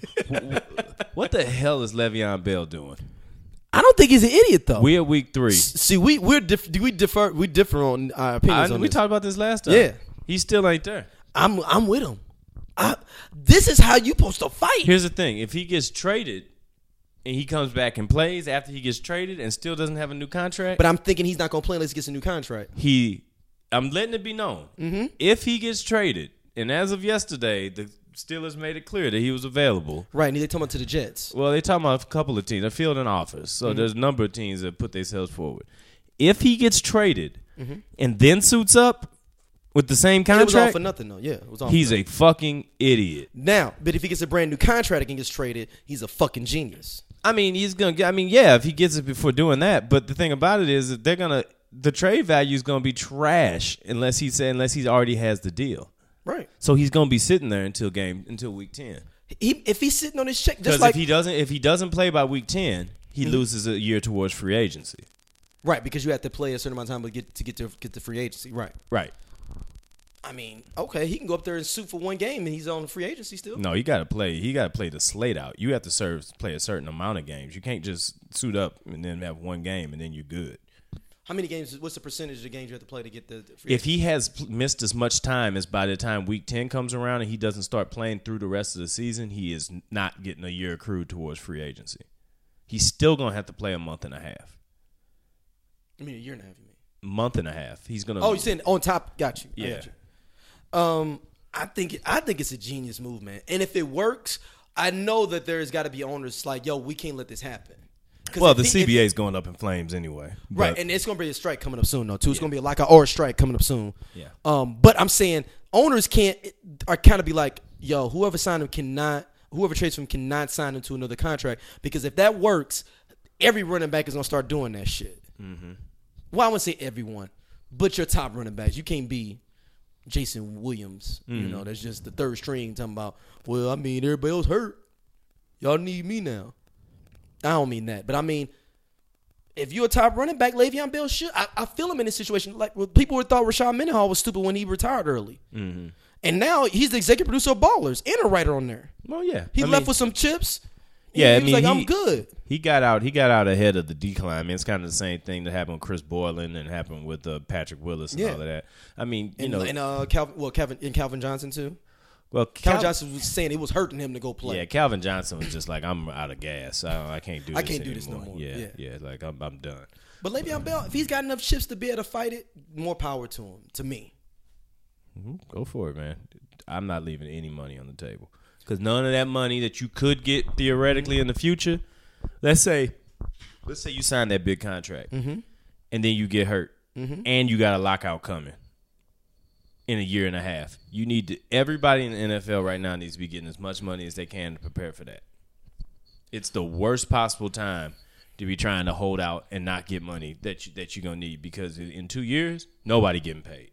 What the hell is Le'Veon Bell doing? I don't think he's an idiot though. We're week three. S- See, we we're diff- we differ we differ on our opinions I, on we this. talked about this last time. Yeah. He still ain't there. I'm I'm with him. I, this is how you supposed to fight. Here's the thing. If he gets traded and he comes back and plays after he gets traded and still doesn't have a new contract, But I'm thinking he's not gonna play unless he gets a new contract. he I'm letting it be known. Mm-hmm. If he gets traded, and as of yesterday, the Steelers made it clear that he was available. Right, and they talking about to the Jets. Well, they're talking about a couple of teams. They're fielding offers. So there's a number of teams that put themselves forward. If he gets traded and then suits up with the same It was all contract, for nothing though. Yeah, it was all. he's for a fucking idiot. now, but if he gets a brand new contract and gets traded, he's a fucking genius. I mean, he's gonna get. I mean, yeah, if he gets it before doing that. But the thing about it is that they're gonna. The trade value is gonna be trash unless he say unless he already has the deal. Right. So he's gonna be sitting there until game until week ten. He, if he's sitting on his check, Because just like if he doesn't if he doesn't play by week ten, he loses a year towards free agency. right, because you have to play a certain amount of time to get to get to get to free agency. Right. Right. I mean, okay, he can go up there and suit for one game, and he's on free agency still. No, you got to play. He got to play the slate out. You have to serve play a certain amount of games. You can't just suit up and then have one game and then you're good. How many games? What's the percentage of games you have to play to get the, the free If he has pl- missed as much time as by the time week ten comes around and he doesn't start playing through the rest of the season, he is not getting a year accrued towards free agency. He's still going to have to play a month and a half. I mean, a year and a half. You mean? Month and a half. He's going to. Oh, you're saying on top? Got you. I Yeah. got you. Um, I think I think it's a genius move, man. And if it works, I know that there's got to be owners like, yo, we can't let this happen. 'Cause Well, if the he- C B A if- is going up in flames anyway. right, But- and it's gonna be a strike coming up soon, though. Too, it's gonna be like a or a strike coming up soon. Yeah. Um, but I'm saying owners can't are kind of be like, yo, whoever signed him cannot, whoever trades him cannot sign him to another contract because if that works, every running back is gonna start doing that shit. Mm-hmm. Well, I wouldn't say everyone, but your top running backs, you can't be Jason Williams. Mm-hmm. You know, that's just the third string talking about. Well, I mean, everybody else hurt. Y'all need me now. I don't mean that, but I mean, if you're a top running back, Le'Veon Bell should. I, I feel him in this situation. Like well, people would thought Rashad Mendenhall was stupid when he retired early, Mm-hmm. and now he's the executive producer of Ballers and a writer on there. Well, yeah. He I left mean, with some chips. Yeah, he I was mean, like, he- I'm good. He got out. He got out ahead of the decline. I mean, it's kind of the same thing that happened with Chris Boylan and happened with uh, Patrick Willis and Yeah. all of that. I mean, you And, know, and uh, Calvin, well, Calvin and Calvin Johnson too. well, Calvin Cal- Johnson was saying it was hurting him to go play. yeah, Calvin Johnson was just like, I'm out of gas. I, I can't do. I this can't do this no anymore. more. Yeah, Yeah. yeah, like I'm, I'm done. But Le'Veon Bell, if he's got enough chips to be able to fight it, more power to him. To me, Mhm. Go for it, man. I'm not leaving any money on the table because none of that money that you could get theoretically in the future. Let's say, let's say you sign that big contract Mm-hmm. and then you get hurt and you got a lockout coming in a year and a half. You need to. Everybody in the N F L right now needs to be getting as much money as they can to prepare for that. It's the worst possible time to be trying to hold out and not get money that you, that you're gonna need because in two years nobody getting paid.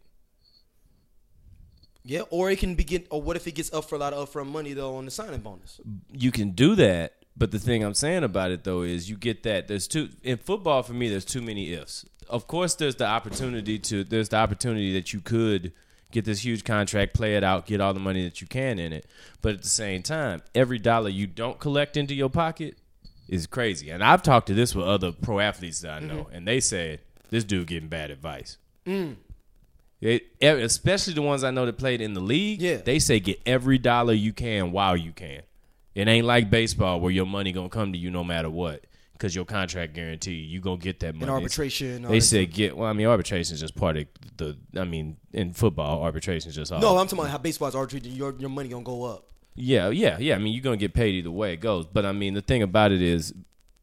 yeah. Or it can begin. Or what if he gets up for a lot of upfront money though on the signing bonus? You can do that, but the thing I'm saying about it though is you get that there's too in football for me there's too many ifs. Of course there's the opportunity to there's the opportunity that you could get this huge contract, play it out, get all the money that you can in it. But at the same time, every dollar you don't collect into your pocket is crazy. And I've talked to this with other pro athletes that I know, and they said this dude getting bad advice. Mm. It, especially the ones I know that played in the league. Yeah. They say get every dollar you can while you can. It ain't like baseball where your money gonna come to you no matter what because your contract guaranteed you gonna get that money. In arbitration. They said get. Well, I mean, arbitration is just part of the. I mean, in football, arbitration is just all. No, I'm talking about how baseball is arbitrated. Your your money gonna go up. Yeah, yeah, yeah. I mean, you're gonna get paid either way it goes. But I mean, the thing about it is,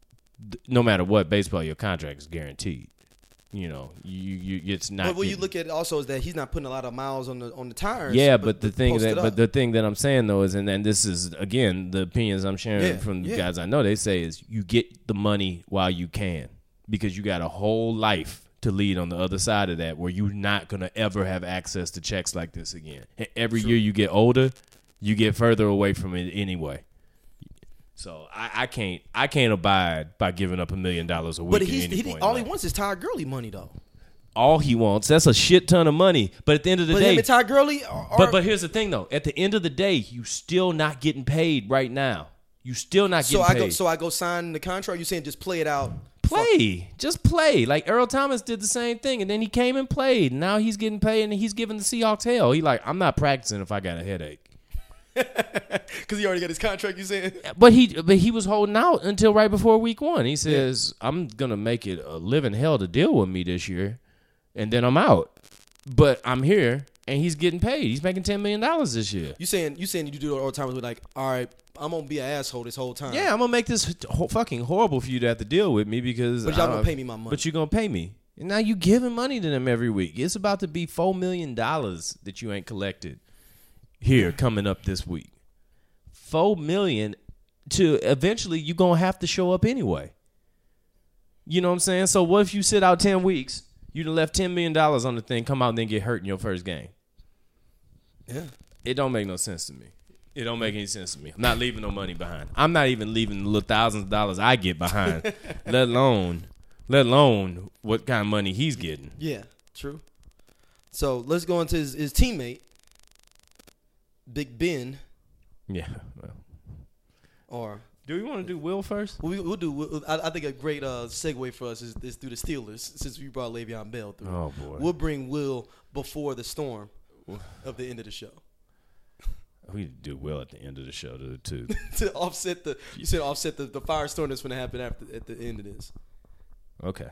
no matter what, baseball, your contract is guaranteed. You know, you you it's not. But what getting, you look at also is that he's not putting a lot of miles on the on the tires. Yeah, but, but the thing post that it up. but the thing that I'm saying though is, and then this is again the opinions I'm sharing Yeah, from the yeah. guys I know. They say is you get the money while you can because you got a whole life to lead on the other side of that where you're not gonna ever have access to checks like this again. And every True. year you get older, you get further away from it anyway. So I, I can't I can't abide by giving up a million dollars a week. But at he's any he, point in all he life. wants is Todd Gurley money though. All he wants. That's a shit ton of money. But at the end of the But day, him and Todd Gurley are, are but but here's the thing though. At the end of the day, you still not getting paid right now. You still not so getting I paid. go so I go sign the contract. You saying just play it out? play, just play. Like Earl Thomas did the same thing, and then he came and played. Now he's getting paid, and he's giving the Seahawks hell. He like, I'm not practicing if I got a headache. Because he already got his contract. You saying? But he but he was holding out until right before week one. He says, yeah. I'm gonna make it a living hell to deal with me this year, and then I'm out. But I'm here, and he's getting paid. He's making ten million dollars this year. You saying you saying you do it all the time with like, all right, I'm gonna be an asshole this whole time. Yeah, I'm gonna make this ho- fucking horrible for you to have to deal with me because. But y'all I gonna don't- pay me my money. But you're gonna pay me. And now you giving money to them every week. It's about to be four million dollars that you ain't collected here coming up this week. Four million to eventually you gonna have to show up anyway. You know what I'm saying? So what if you sit out ten weeks? You done left ten million dollars on the thing, come out and then get hurt in your first game. Yeah. It don't make no sense to me. It don't make any sense to me. I'm not leaving no money behind. I'm not even leaving the little thousands of dollars I get behind, let alone, let alone what kind of money he's getting. Yeah. True. So let's go into his, his teammate, Big Ben, Yeah. Well. or Do we want to do Will first? we, we'll do. We'll, I, I think a great uh, segue for us is, is through the Steelers since we brought Le'Veon Bell through. Oh boy. We'll bring Will before the storm of the end of the show We do Will at the end of the show to, to to offset the. You said offset the, the firestorm that's going to happen after at the end of this. Okay.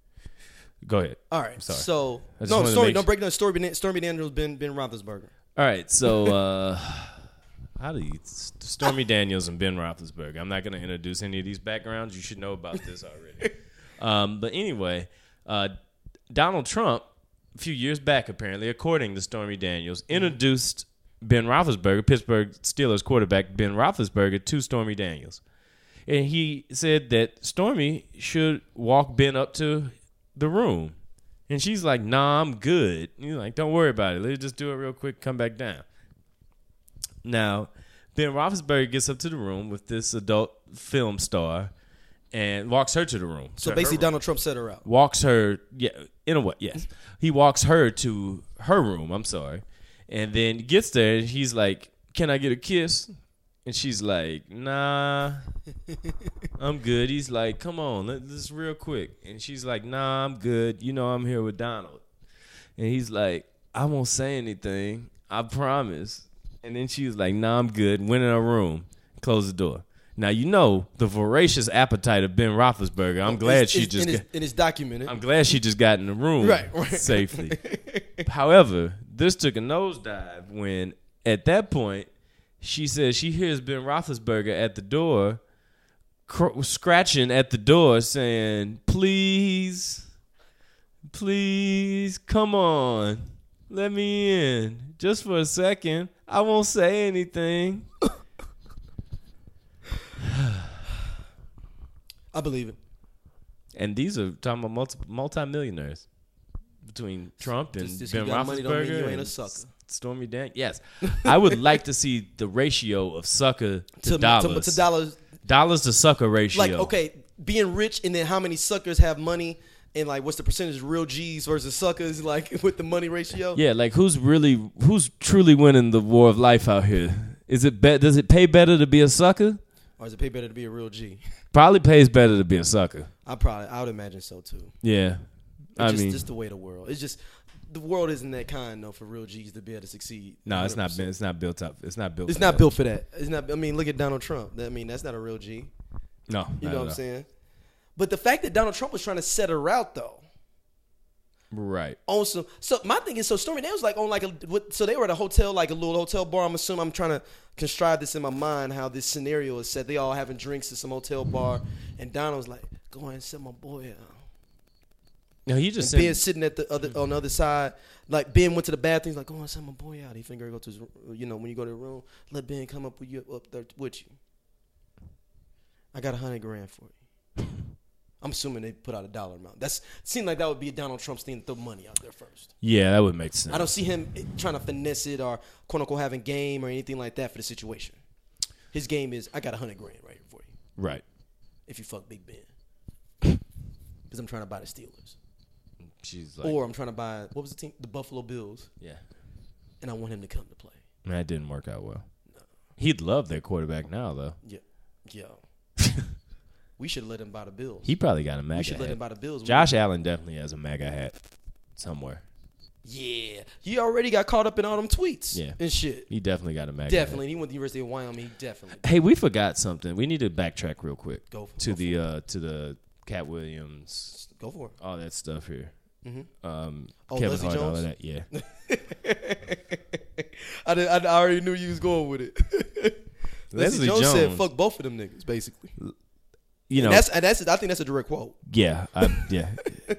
Go ahead. All right. sorry. So I just no wanted to story. make Don't su- break down Stormy. Stormy Daniels, Ben Ben Roethlisberger. All right. So uh, how do you Stormy Daniels and Ben Roethlisberger? I'm not going to introduce any of these backgrounds. You should know about this already. um, but anyway, uh, Donald Trump, a few years back, apparently, according to Stormy Daniels, introduced Ben Roethlisberger, Pittsburgh Steelers quarterback Ben Roethlisberger, to Stormy Daniels. And he said that Stormy should walk Ben up to the room. And she's like, nah, I'm good. And he's like, don't worry about it. Let's just do it real quick, come back down. Now, Ben Roethlisberger gets up to the room with this adult film star and walks her to the room. So to basically, her room. Donald Trump set her out. Walks her, yeah, in a way, yes. He walks her to her room, I'm sorry. And then gets there, and he's like, can I get a kiss? And she's like, nah, I'm good. He's like, come on, let this real quick. And she's like, nah, I'm good. You know I'm here with Donald. And he's like, I won't say anything. I promise. And then she was like, nah, I'm good. Went in her room, closed the door. Now, you know the voracious appetite of Ben Roethlisberger. I'm glad It's- she it's- just and it's, got, and it's documented. I'm glad she just got in the room Right, right. safely. However, this took a nosedive when, at that point, she says she hears Ben Roethlisberger at the door, cr- scratching at the door, saying, please, please, come on, let me in. Just for a second. I won't say anything. I believe it. And these are talking about multi- multi-millionaires between Trump and Just- just Ben you got money don't mean Roethlisberger you ain't and a sucker. S- Stormy Daniels. Yes, I would like to see the ratio of sucker to, To, dollars. to, to dollars. Dollars to sucker ratio. Like, okay, being rich and then how many suckers have money and like what's the percentage of real G's versus suckers, like with the money ratio? Yeah, like who's really, who's truly winning the war of life out here? Is it be- Does it pay better to be a sucker? Or does it pay better to be a real G? Probably pays better to be a sucker. I probably, I would imagine so too. Yeah, It's I just, mean, just the way of the world. It's just the world isn't that kind though for real G's to be able to succeed. No, it's one hundred not. percent. It's not built up. It's not built. It's for not that. built for that. It's not. I mean, look at Donald Trump. I mean, that's not a real G. No, You not know at what I'm all. saying? But the fact that Donald Trump was trying to set her out though. Right. On some, so my thing is, so Stormy Daniels was like on like a, what, so they were at a hotel, like a little hotel bar. I'm assuming I'm trying to contrive this in my mind how this scenario is set. They all having drinks at some hotel bar, and Donald was like, "Go ahead and set my boy out." No, he just And said, Ben sitting at the other on the other side, like Ben went to the bathroom. He's like, "Go ahead and set my boy out." He fingered go to his, you know, when you go to the room, let Ben come up with you up there with you. I got a hundred grand for you. I'm assuming they put out a dollar amount. That's seemed like that would be Donald Trump's thing to throw money out there first. yeah, that would make sense. I don't see him trying to finesse it or quote unquote having game or anything like that for the situation. His game is I got a hundred grand right here for you Right. if you fuck Big Ben because I'm trying to buy the Steelers She's like, or I'm trying to buy what was the team the Buffalo Bills yeah, and I want him to come to play. that didn't work out well. He'd love their quarterback now, though. Yeah, yo, we should let him buy the Bills. He probably got a we MAGA should let hat. him buy the Bills. Josh Allen definitely has a MAGA hat somewhere. Yeah, he already got caught up in all them tweets. Yeah. and shit. He definitely got a MAGA Definitely, hat. he went to the University of Wyoming. He definitely Hey, we forgot something. We need to backtrack real quick Go for- to go the uh, to the Cat Williams, go for it. all that stuff here. Mm-hmm. Um, Oh, Kevin Leslie Hart, all Jones? of that. Yeah. I, did, I already knew you was going with it. Leslie Leslie Jones, said, Jones. "Fuck both of them niggas," basically. You know, and that's and that's I think that's a direct quote. yeah, I, yeah.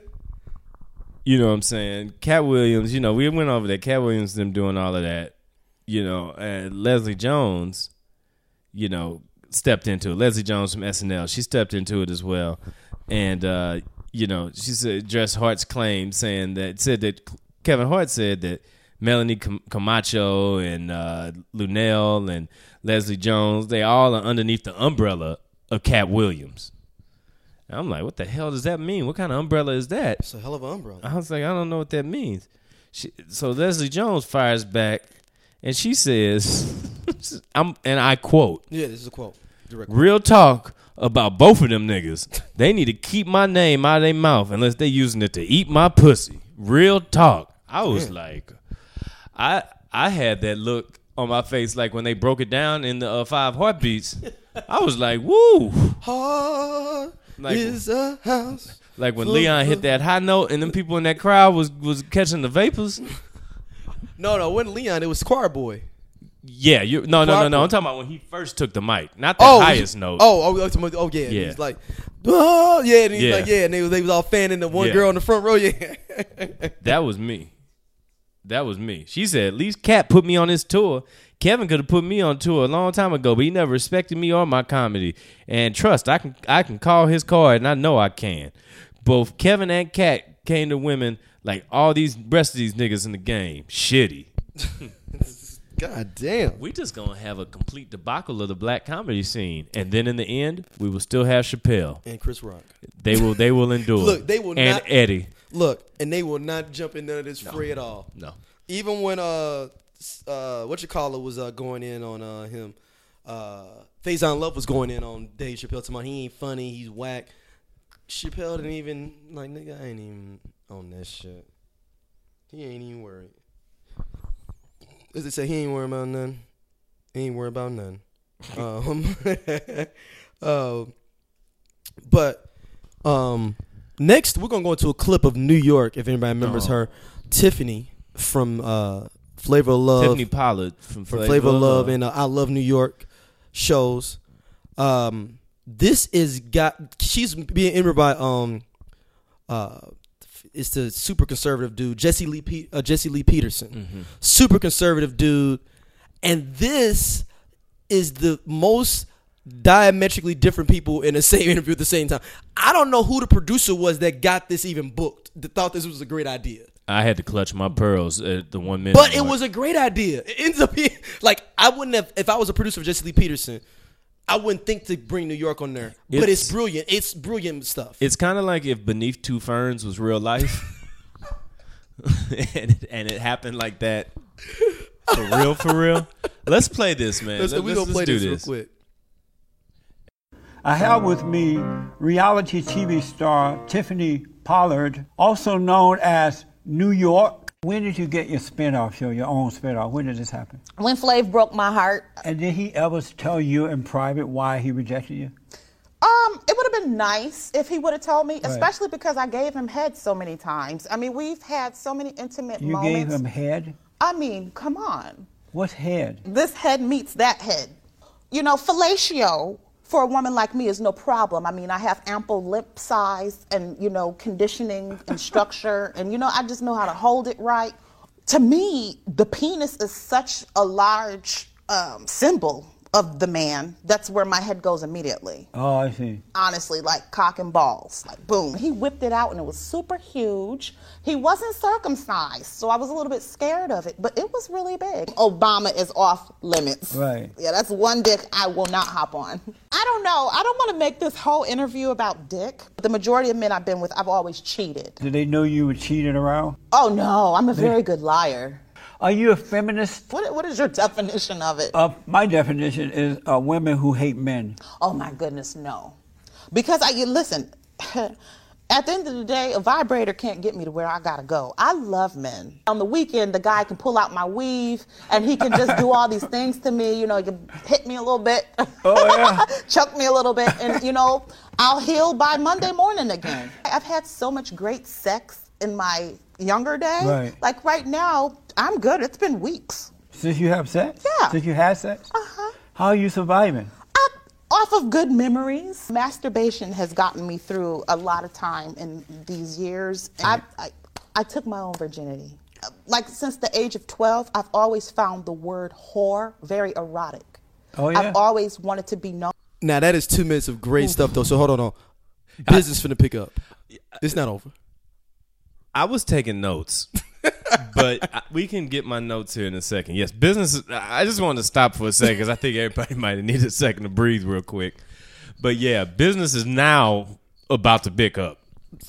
You know what I'm saying? Cat Williams, you know, we went over that. Cat Williams, them doing all of that, you know, and Leslie Jones, you know, stepped into it. Leslie Jones from S N L, she stepped into it as well. And, uh, you know, she said, addressed Hart's claim saying that, said that Kevin Hart said that Melanie Cam- Camacho and uh, Lunel and Leslie Jones, they all are underneath the umbrella of Cat Williams. And I'm like, what the hell does that mean? What kind of umbrella is that? It's a hell of an umbrella. I was like, I don't know what that means. She, so Leslie Jones fires back, and she says, "I'm," and I quote, Yeah, this is a quote. Direct quote. "Real talk about both of them niggas. They need to keep my name out of their mouth unless they using it to eat my pussy. Real talk." I was Man. like, I I had that look on my face like when they broke it down in the uh, five heartbeats. I was like, woo. Heart Like- is a house. Like when Full Leon hit of- that high note and them people in that crowd was was catching the vapors. No, no, it wasn't Leon. It was Choir Boy. Yeah, you no no no no. Choir I'm talking about when he first took the mic, not the Oh, highest he- note. Oh, oh, oh, oh, yeah. Yeah. He's like, oh, yeah, and he's Yeah. like, yeah, and they was they was all fanning the one Yeah. girl in the front row. Yeah, That was me. That was me. She said, "At least Cat put me on this tour. Kevin could have put me on tour a long time ago, but he never respected me or my comedy. And trust, I can I can call his card, and I know I can. Both Kevin and Cat came to women like all these rest of these niggas in the game. Shitty. God damn. We just gonna have a complete debacle of the black comedy scene, and then in the end, we will still have Chappelle. And Chris Rock. They will they will endure. Look, they will and not- Eddie. Look, and they will not jump in none of this fray at all. No. Even when uh uh what you call it was uh going in on uh him, uh Faison Love was going in on Dave Chappelle talking about he ain't funny, he's whack. Chappelle didn't even like nigga I ain't even on that shit. He ain't even worried. As they say, he ain't worried about none. He ain't worried about none. um uh, but um next we're gonna go into a clip of New York, if anybody remembers Oh. her. Tiffany from uh Flavor of Love. Tiffany Pollard from from Flavor, Flavor of Love Love and uh, I Love New York shows. Um, this is got she's being interviewed by um, uh, it's the super conservative dude Jesse Lee Pe- uh, Jesse Lee Peterson, Mm-hmm. super conservative dude, and this is the most diametrically different people in the same interview at the same time. I don't know who the producer was that got this even booked. That thought this was a great idea. I had to clutch my pearls at the one minute. But it mark. was a great idea. It ends up being like I wouldn't have if I was a producer of Jesse Lee Peterson. I wouldn't think to bring New York on there. But It's- it's brilliant. It's brilliant stuff. It's kind of like if Beneath Two Ferns was real life, and it, and it happened like that for real, for real. Let's play this, man. Let's, Let's, we let's, gonna play do this, this. real quick. I have with me reality T V star Tiffany Pollard, also known as New York. When did you get your spinoff show, your own spinoff? When did this happen? When Flav broke my heart. And did he ever tell you in private why he rejected you? Um, it would have been nice if he would have told me, especially right. because I gave him head so many times. I mean, we've had so many intimate you moments. You gave him head? I mean, come on. What's head? This head meets that head. You know, fellatio for a woman like me is no problem. I mean, I have ample lip size and, you know, conditioning and structure. And, you know, I just know how to hold it right. To me, the penis is such a large um, symbol of the man. That's where my head goes immediately. Oh, I see. Honestly, like cock and balls. Like, boom. He whipped it out and it was super huge. He wasn't circumcised, so I was a little bit scared of it, but it was really big. Obama is off limits. Right. Yeah, that's one dick I will not hop on. I don't know. I don't want to make this whole interview about dick. The majority of men I've been with, I've always cheated. Did they know you were cheating around? Oh, no. I'm a very good liar. Are you a feminist? What, what is your definition of it? Uh, my definition is uh, women who hate men. Oh, my goodness, no. Because, I you listen, at the end of the day, a vibrator can't get me to where I gotta go. I love men. On the weekend, the guy can pull out my weave, and he can just do all these things to me. You know, he can hit me a little bit, oh, yeah. choke me a little bit, and, you know, I'll heal by Monday morning again. I've had so much great sex in my younger day. Right. Like right now, I'm good. It's been weeks. Since you have sex? Yeah. Since you had sex? Uh-huh. How are you surviving? I, off of good memories. Masturbation has gotten me through a lot of time in these years. I, I, I took my own virginity. Like since the age of twelve, I've always found the word whore very erotic. Oh, yeah? I've always wanted to be known. Now, that is two minutes of great Ooh. stuff, though. So hold on. on. Business finna pick up. It's not over. I was taking notes, but we can get my notes here in a second. Yes, business. I just wanted to stop for a second because I think everybody might need a second to breathe real quick. But yeah, business is now about to pick up.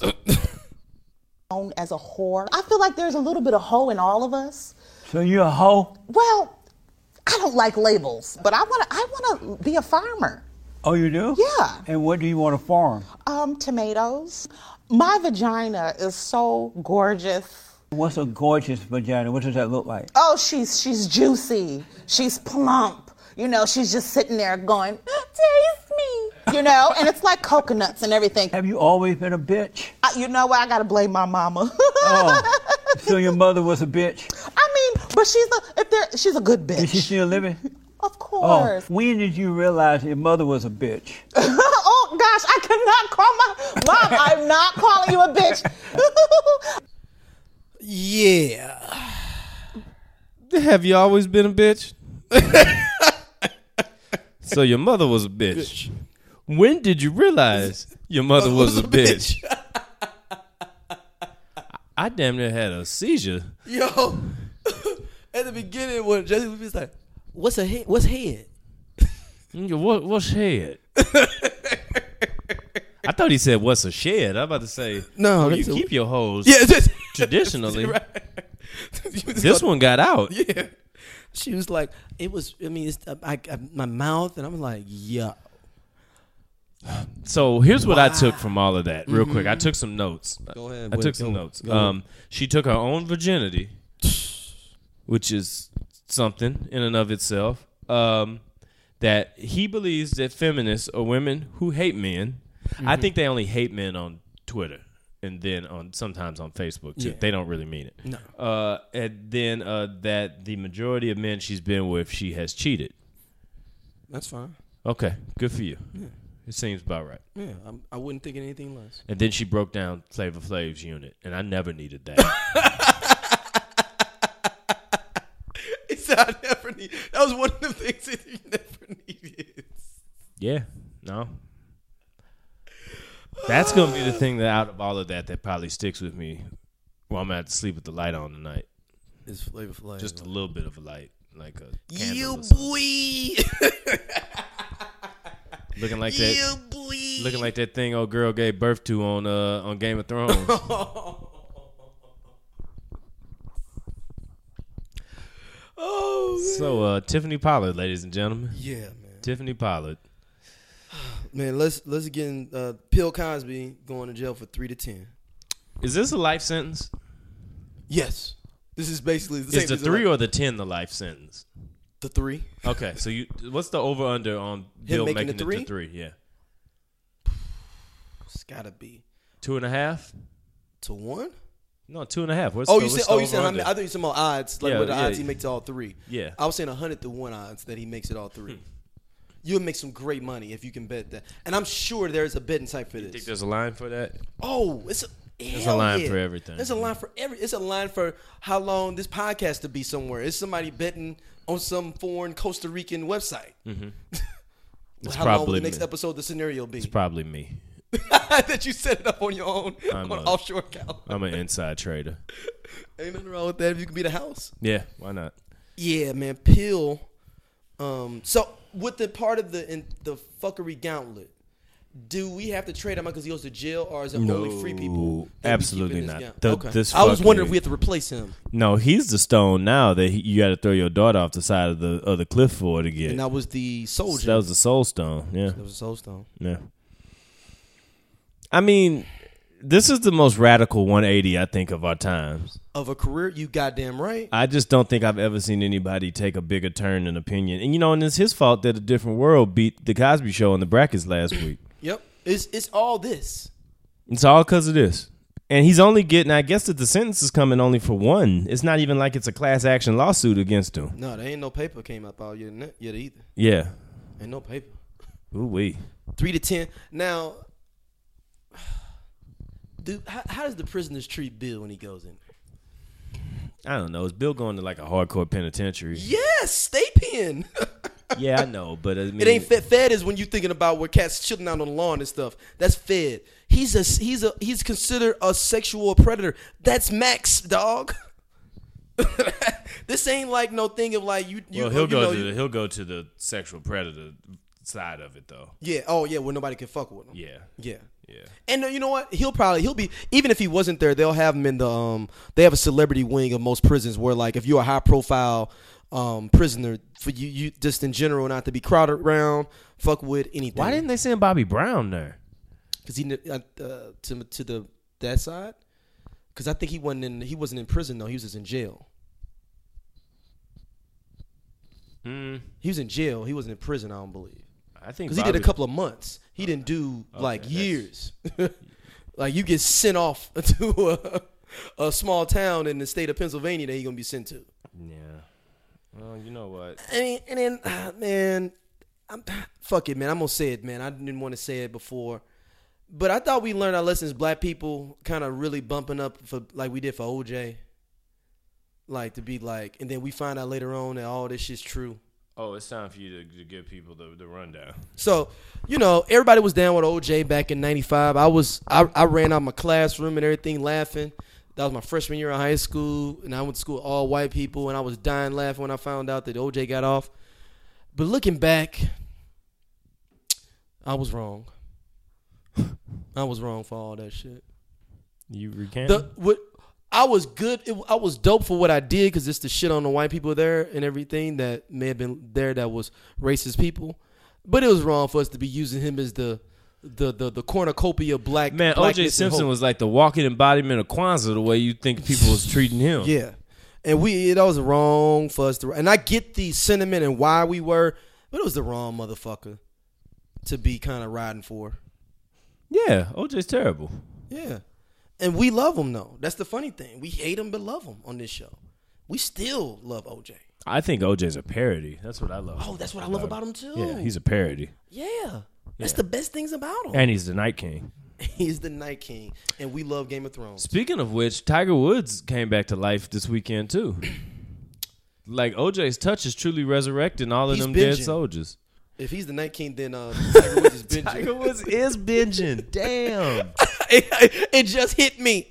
As a whore, I feel like there's a little bit of hoe in all of us. So you're a hoe? Well, I don't like labels, but I want to. I want to be a farmer. Oh, you do? Yeah. And what do you want to farm? Um, tomatoes. My vagina is so gorgeous. What's a gorgeous vagina? What does that look like? Oh, she's she's juicy. She's plump. You know, she's just sitting there going, taste me. You know, and it's like coconuts and everything. Have you always been a bitch? I, you know what? I got to blame my mama. Oh, so your mother was a bitch? I mean, but she's a, if there, she's a good bitch. Is she still living? Of course. Oh, when did you realize your mother was a bitch? Oh, gosh, I cannot call my mom. I'm not calling you a bitch. Yeah. Have you always been a bitch? So your mother was a bitch. bitch. When did you realize your mother was, was a bitch? bitch? I damn near had a seizure. Yo, at the beginning when Jesse was like, What's a head? What's head? What, what's head? I thought he said, "What's a shed?" I'm about to say, "No, you keep a, your hoes." Yeah, just, traditionally. Right. This one got out. Yeah, she was like, "It was." I mean, it's I, I, my mouth, and I'm like, "Yeah." So here's what wow. I took from all of that, real mm-hmm. quick. I took some notes. Go ahead. I Wait, took some go, notes. Go um, she took her own virginity, which is something in and of itself. Um, that he believes that feminists are women who hate men. Mm-hmm. I think they only hate men on Twitter and then on sometimes on Facebook too. Yeah. They don't really mean it. No. Uh, and then uh, that the majority of men she's been with, she has cheated. That's fine. Okay, good for you. Yeah. It seems about right. Yeah, I'm, I wouldn't think anything less. And then she broke down Flavor Flav's unit, and I never needed that. He said, I never need. That was one of the things that you never needed. Yeah, no. That's going to be the thing that out of all of that that probably sticks with me. Well, I'm going to have to sleep with the light on tonight. It's Flavor Flav. Just a little bit of a light, like a candle. You boy. Looking like that. You boy. Looking like that thing old girl gave birth to on uh, on Game of Thrones. Oh, man. So, uh, Tiffany Pollard, ladies and gentlemen. Yeah, man. Tiffany Pollard. Man, let's let's get in. Uh, Bill Cosby going to jail for three to ten. Is this a life sentence? Yes. This is basically the same Is the as three like, or the ten the life sentence? the three. Okay, so you what's the over under on Bill making making, the it three? to three? Yeah, It's gotta be two and a half. to one. No, two and a half. What's Oh, the, you said. what's the Oh, you said. over How many, under? I thought you said more odds. Like Yeah, what the yeah. odds he makes it all three. Yeah. I was saying a hundred to one odds that he makes it all three. You would make some great money if you can bet that. And I'm sure there's a betting site for You think this. there's a line for that? Oh, it's a. There's hell a line yeah. for everything. There's a line for every. It's a line for how long this podcast to be somewhere. It's somebody betting on some foreign Costa Rican website. Mm-hmm. It's how long will probably the next me. episode the scenario be? It's probably me. That you set it up on your own I'm on a- an offshore account. I'm an inside trader. Ain't nothing wrong with that if you can be the house. Yeah, why not? Yeah, man. Pill. Um. So with the part of the in the fuckery gauntlet, do we have to trade him because he goes to jail, or is it only free people? that we absolutely keep in this not. gauntlet? The- okay. this I was wondering fuckery- if we have to replace him, No, he's the stone now that he, you got to throw your daughter off the side of the of the cliff for to get. and that was the soldier. That was the soul stone. Yeah, that was a soul stone. yeah. I mean, this is the most radical one eighty I think of our times. Of a career, you goddamn right. I just don't think I've ever seen anybody take a bigger turn in opinion. And you know, and it's his fault that A Different World beat the Cosby Show in the brackets last week. Yep. It's it's all this. It's all because of this. And he's only getting, I guess that the sentence is coming only for one. It's not even like it's a class action lawsuit against him. No, there ain't no paper came up out yet, yet either. Yeah. Ain't no paper. Ooh wee. Three to ten. Now, dude, how, how does the prisoners treat Bill when he goes in? I don't know. Is Bill going to like a hardcore penitentiary? Yes, stay pen. Yeah, I know, but I mean, It ain't fed. Fed is when you thinking about where cats chilling out on the lawn and stuff. That's fed. He's a he's a he's considered a sexual predator. That's Max, dog. This ain't like no thing of like you. you Well, he'll you go know, to you- the, he'll go to the sexual predator side of it though. yeah. Oh yeah. Where nobody can fuck with him. Yeah, Yeah. yeah. And uh, you know what? He'll probably he'll be even if he wasn't there, they'll have him in the um. They have a celebrity wing of most prisons where like if you're a high profile um prisoner for you you just in general not to be crowded around, fuck with anything. Why didn't they send Bobby Brown there? Because he uh, uh, to to the that side. Because I think he wasn't in he wasn't in prison though. He was just in jail. Mm, He was in jail. He wasn't in prison. I don't believe. I think Because he did a Bobby- couple of months. He didn't do like that's- years. Like you get sent off to a, a small town in the state of Pennsylvania that you're gonna be sent to. Yeah. Well, you know what? I mean, and then ah, man, I'm, fuck it, man. I'm gonna say it, man. I didn't want to say it before, but I thought we learned our lessons. Black people kind of really bumping up for like we did for O J. Like to be like, and then we find out later on that all this shit's true. Oh, it's time for you to, to give people the, the rundown. So, you know, everybody was down with O J back in ninety-five. I was, I, I ran out my classroom and everything laughing. That was my freshman year in high school, and I went to school with all white people, and I was dying laughing when I found out that O J got off. But looking back, I was wrong. I was wrong for all that shit. You recant? The what I was good. It, I was dope for what I did because it's the shit on the white people there and everything that may have been there that was racist people. But it was wrong for us to be using him as the the the, the cornucopia of black. Man, O J blackness and Simpson hope. was like the walking embodiment of Kwanzaa. The way you think people was treating him. Yeah, and we it was wrong for us to. And I get the sentiment and why we were, but it was the wrong motherfucker to be kind of riding for. Yeah, O J's terrible. Yeah. And we love him, though. That's the funny thing. We hate him, but love him on this show. We still love O J. I think O J's a parody. That's what I love. Oh, that's what I love about him, too. Yeah, he's a parody. Yeah. That's Yeah. the best things about him. And he's the Night King. He's the Night King. And we love Game of Thrones. Speaking of which, Tiger Woods came back to life this weekend, too. Like, O J's touch is truly resurrecting all of He's them dead binging. soldiers. If he's the Night King, then uh, Tiger Woods is binging. Tiger Woods is binging. Damn. it, it just hit me.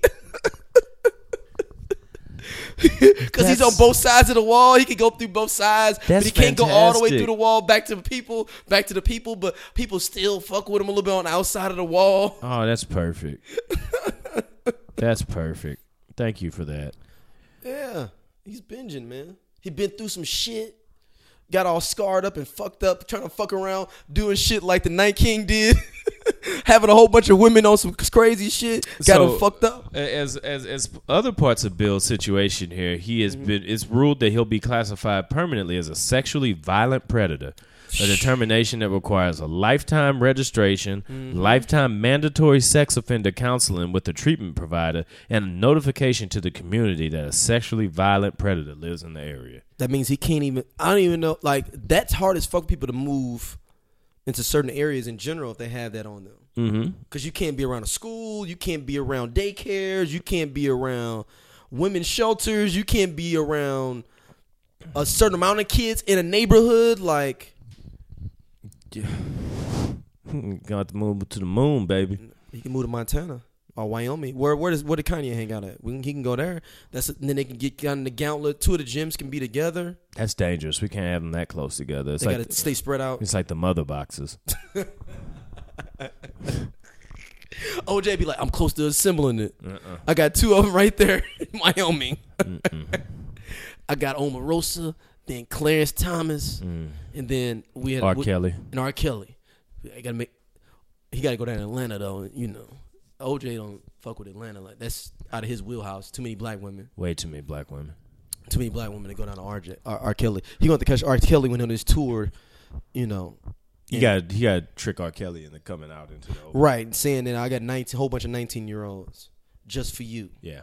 Because he's on both sides of the wall. He can go through both sides. But That's he can't go all the way fantastic. through the wall back to the people, back to the people. But people still fuck with him a little bit on the outside of the wall. Oh, that's perfect. That's perfect. Thank you for that. Yeah. He's binging, man. He been through some shit. Got all scarred up and fucked up, trying to fuck around, doing shit like the Night King did. having a whole bunch of women on some crazy shit, got So, him fucked up. As as as other parts of Bill's situation here, he has been it's ruled that he'll be classified permanently as a sexually violent predator. A determination that requires a lifetime registration, mm-hmm. lifetime mandatory sex offender counseling with a treatment provider, and a notification to the community that a sexually violent predator lives in the area. That means he can't even, I don't even know, like, that's hard as fuck people to move into certain areas in general if they have that on them. Mm-hmm. Because you can't be around a school, you can't be around daycares, you can't be around women's shelters, you can't be around a certain amount of kids in a neighborhood, like... Yeah. Got to move to the moon, baby. He can move to Montana or Wyoming. Where where does where did Kanye hang out at? We can, he can go there. That's and then they can get on the gauntlet. Two of the gyms can be together. That's dangerous. We can't have them that close together. It's they like gotta stay spread out. It's like the mother boxes. O J be like, I'm close to assembling it. Uh-uh. I got two of them right there in Wyoming. I got Omarosa, then Clarence Thomas, mm. and then we had R. we, Kelly. And R. Kelly. I gotta make. He gotta go down to Atlanta though. You know, O J don't fuck with Atlanta. Like that's out of his wheelhouse. Too many black women. Way too many black women. Too many black women to go down to R. J, R, R. Kelly. He going to catch R. Kelly when on his tour. You know. You got he got to trick R. Kelly into coming out into the open. Right, saying that I got nineteen, whole bunch of nineteen year olds just for you. Yeah.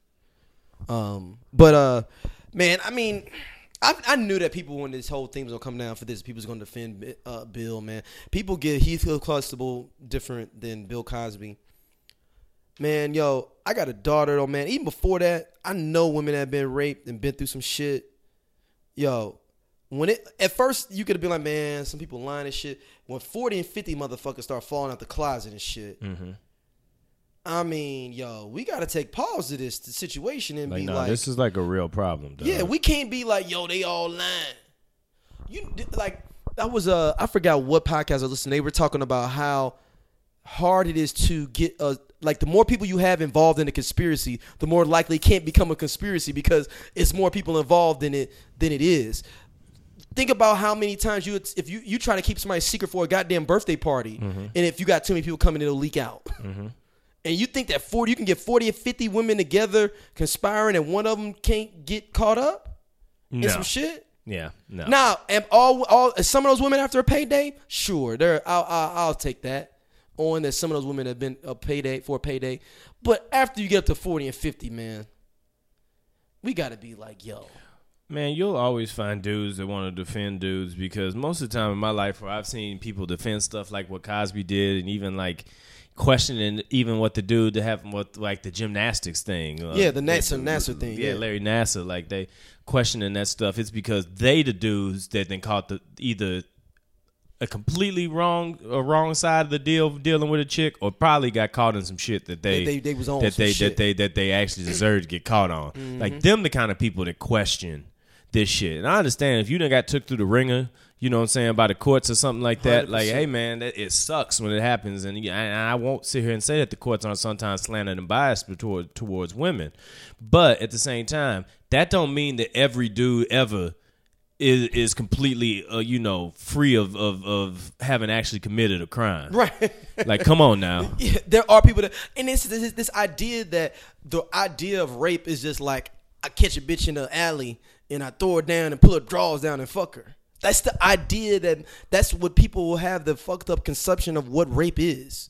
Um, but uh, man, I mean, I I knew that people when this whole thing was gonna come down for this, people was gonna defend uh, Bill. Man, people get Heath Constable different than Bill Cosby. Man, yo, I got a daughter though, man. Even before that, I know women that have been raped and been through some shit. Yo. When it at first you could have been like, man, some people lying and shit. When forty and fifty motherfuckers start falling out the closet and shit, mm-hmm. I mean, yo, we gotta take pause to this situation and like, be nah, like, this is like a real problem. Dog. Yeah, we can't be like, yo, they all lying. You like that was uh, I forgot what podcast I listened to. They were talking about how hard it is to get a like the more people you have involved in a conspiracy, the more likely it can't become a conspiracy because it's more people involved in it than it is. Think about how many times you if you you try to keep somebody's secret for a goddamn birthday party, mm-hmm. and if you got too many people coming, it'll leak out. Mm-hmm. And you think that forty, you can get forty or fifty women together conspiring, and one of them can't get caught up in no. some shit. Yeah, no. Now, am all all some of those women after a payday? Sure, they're I'll, I'll I'll take that on that. Some of those women have been a payday for a payday, but after you get up to forty and fifty, man, we got to be like, yo. Man, you'll always find dudes that want to defend dudes because most of the time in my life where I've seen people defend stuff like what Cosby did and even like questioning even what the dude that happened with like the gymnastics thing. Uh, yeah, the Nasser, Nasser thing. Yeah, yeah, Larry Nasser, like they questioning that stuff. It's because they the dudes that then caught the either a completely wrong a wrong side of the deal dealing with a chick or probably got caught in some shit that they, they, they, they was on that some they shit. that they that they actually deserved to get caught on. Mm-hmm. Like them the kind of people that question this shit. And I understand if you done got took through the ringer, you know what I'm saying, by the courts or something like that, one hundred percent. Like, hey, man, that, it sucks when it happens. And, and I won't sit here and say that the courts aren't sometimes slanted and biased toward, towards women. But at the same time, that don't mean that every dude ever is is completely, uh, you know, free of, of, of having actually committed a crime. Right. Like, come on now. Yeah, there are people that, and this, this, this idea that the idea of rape is just like, I catch a bitch in the alley and I throw her down and pull her drawers down and fuck her. That's the idea that that's what people will have the fucked up conception of what rape is.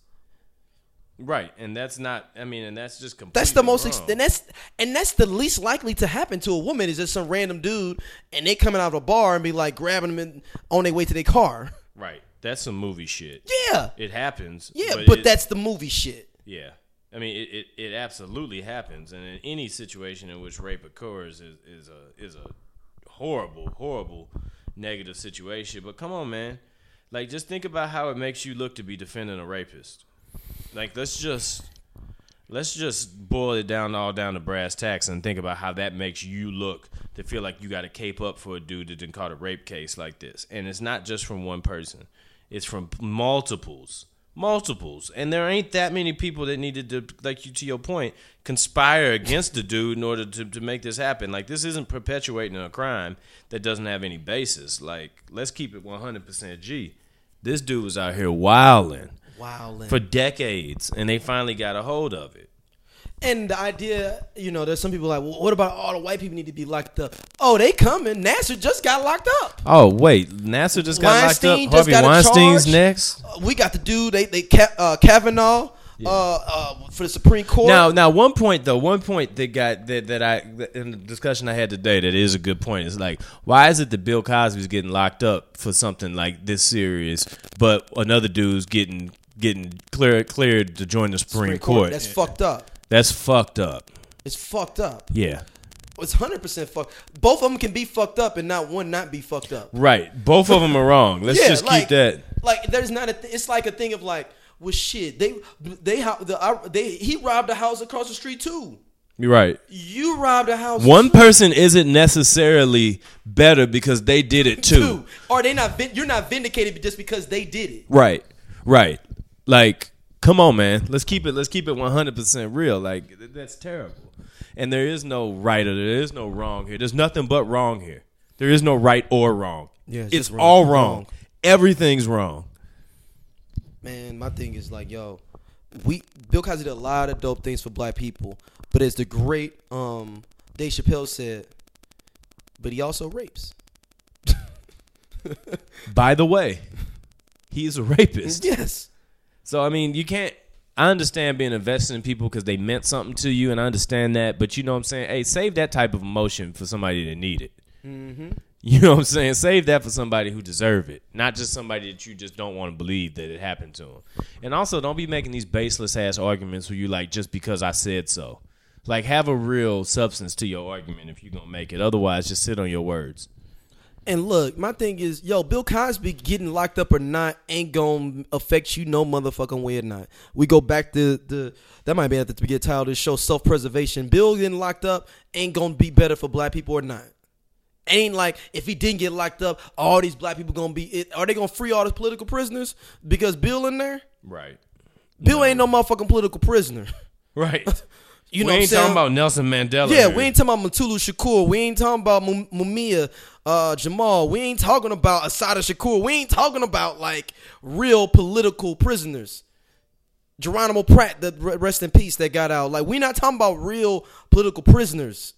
Right, and that's not. I mean, and that's just completely That's the most, wrong. ex- and that's and that's the least likely to happen to a woman is just some random dude and they coming out of a bar and be like grabbing them in, on their way to their car. Right, that's some movie shit. Yeah, it happens. Yeah, but, but it, that's the movie shit. Yeah. I mean, it, it, it absolutely happens, and in any situation in which rape occurs is, is a is a horrible, horrible negative situation. But come on, man, like just think about how it makes you look to be defending a rapist. Like let's just let's just boil it down all down to brass tacks and think about how that makes you look to feel like you got to cape up for a dude that didn't caught a rape case like this. And it's not just from one person; it's from multiples. Multiples, and there ain't that many people that needed to, like you to your point, conspire against the dude in order to, to make this happen. Like this isn't perpetuating a crime that doesn't have any basis. Like let's keep it one hundred percent G. This dude was out here wilding, Wildin'. for decades, and they finally got a hold of it. And the idea, you know, there's some people like, well, what about all the white people need to be locked up? Oh, they coming. Nasser just got locked up. Oh wait, Nasser just got Weinstein locked up. just Harvey got a Weinstein's charge. next. Uh, we got the dude, they, they uh, Kavanaugh Yeah. uh, uh, for the Supreme Court. Now, now, one point though, one point that got that that I that in the discussion I had today that is a good point. Is like, why is it that Bill Cosby's getting locked up for something like this serious, but another dude's getting getting cleared cleared to join the Supreme, Supreme Court? That's fucked up. That's fucked up. It's fucked up. Yeah. It's one hundred percent fucked. Both of them can be fucked up and not one not be fucked up. Right. Both of them are wrong. Let's Yeah, just like- keep that. Like, there's not a. Th- it's like a thing of like, well, shit. They they how the I, they he robbed a house across the street too. You're right. You robbed a house. One too. person isn't necessarily better because they did it too. Two. Or they not. Vin- you're not vindicated just because they did it. Right. Right. Like, come on, man. Let's keep it. Let's keep it one hundred percent real. Like, th- that's terrible. And there is no right or there is no wrong here. There's nothing but wrong here. There is no right or wrong. Yeah, it's it's just wrong. all wrong. Wrong. Everything's wrong. Man, my thing is like, yo, we Bill Cosby did a lot of dope things for black people, but as the great um, Dave Chappelle said, but he also rapes. By the way, he's a rapist. Yes. So, I mean, you can't. I understand being invested in people because they meant something to you, and I understand that. But you know what I'm saying? Hey, save that type of emotion for somebody that need it. Mm-hmm. You know what I'm saying? Save that for somebody who deserve it, not just somebody that you just don't want to believe that it happened to them. And also, don't be making these baseless ass arguments where you like just because I said so. Like, have a real substance to your argument if you're gonna make it. Otherwise, just sit on your words. And look, my thing is, yo, Bill Cosby getting locked up or not ain't gonna affect you no motherfucking way or not. We go back to the that might be at the beginning title of this show, self preservation. Bill getting locked up ain't gonna be better for black people or not. Ain't like if he didn't get locked up, all these black people gonna be. It, are they gonna free all these political prisoners because Bill in there? Right. Bill No. ain't no motherfucking political prisoner. Right. You we know ain't what I'm saying? talking about Nelson Mandela. Yeah, here. we ain't talking about Mutulu Shakur. We ain't talking about M- Mumia uh, Jamal. We ain't talking about Assata Shakur. We ain't talking about like real political prisoners. Geronimo Pratt, that rest in peace, that got out. Like, we not talking about real political prisoners.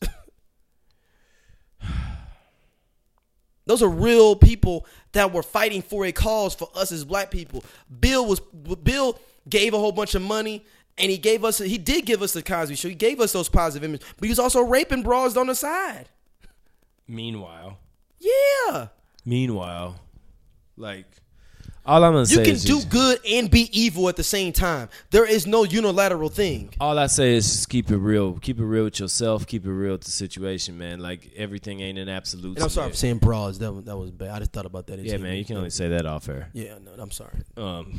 Those are real people that were fighting for a cause for us as black people. Bill was Bill gave a whole bunch of money. And he gave us, he did give us the Cosby Show. He gave us those positive images. But he was also raping broads on the side. Meanwhile. Yeah. Meanwhile. Like, all I'm going to You say can is... do just- good and be evil at the same time. There is no unilateral thing. All I say is just keep it real. Keep it real with yourself. Keep it real with the situation, man. Like, everything ain't an absolute. And I'm sorry for saying broads. That was, that was bad. I just thought about that. Yeah, man, you can only say that off air. Yeah, no, I'm sorry. Um,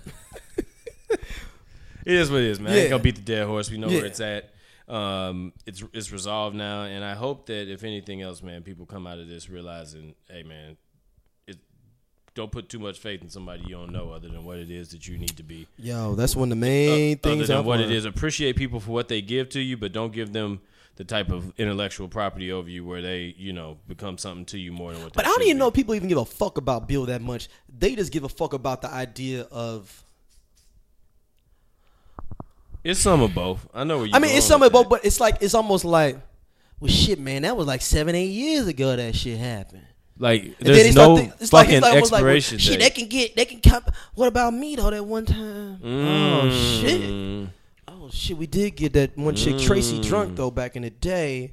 it is what it is, man. I ain't Yeah. gonna beat the dead horse. We know Yeah. where it's at. Um, it's it's resolved now, and I hope that if anything else, man, people come out of this realizing, hey, man, it don't put too much faith in somebody you don't know, other than what it is that you need to be. Yo, that's one of the main Uh, things. other than I've what learned. it is, appreciate people for what they give to you, but don't give them the type of intellectual property over you where they, you know, become something to you more than what. They But I don't should even be. know if people even give a fuck about Bill that much. They just give a fuck about the idea of. It's some of both. I know where you. I mean, it's going some of with both, that. but it's like it's almost like, well, shit, man, that was like seven, eight years ago that shit happened. Like, And then there's they start no think- it's like- fucking it's like almost like, well, expiration shit, date. they can get, they can come. What about me though? That one time, oh shit, Mm. oh shit, we did get that one chick Tracy drunk though back in the day.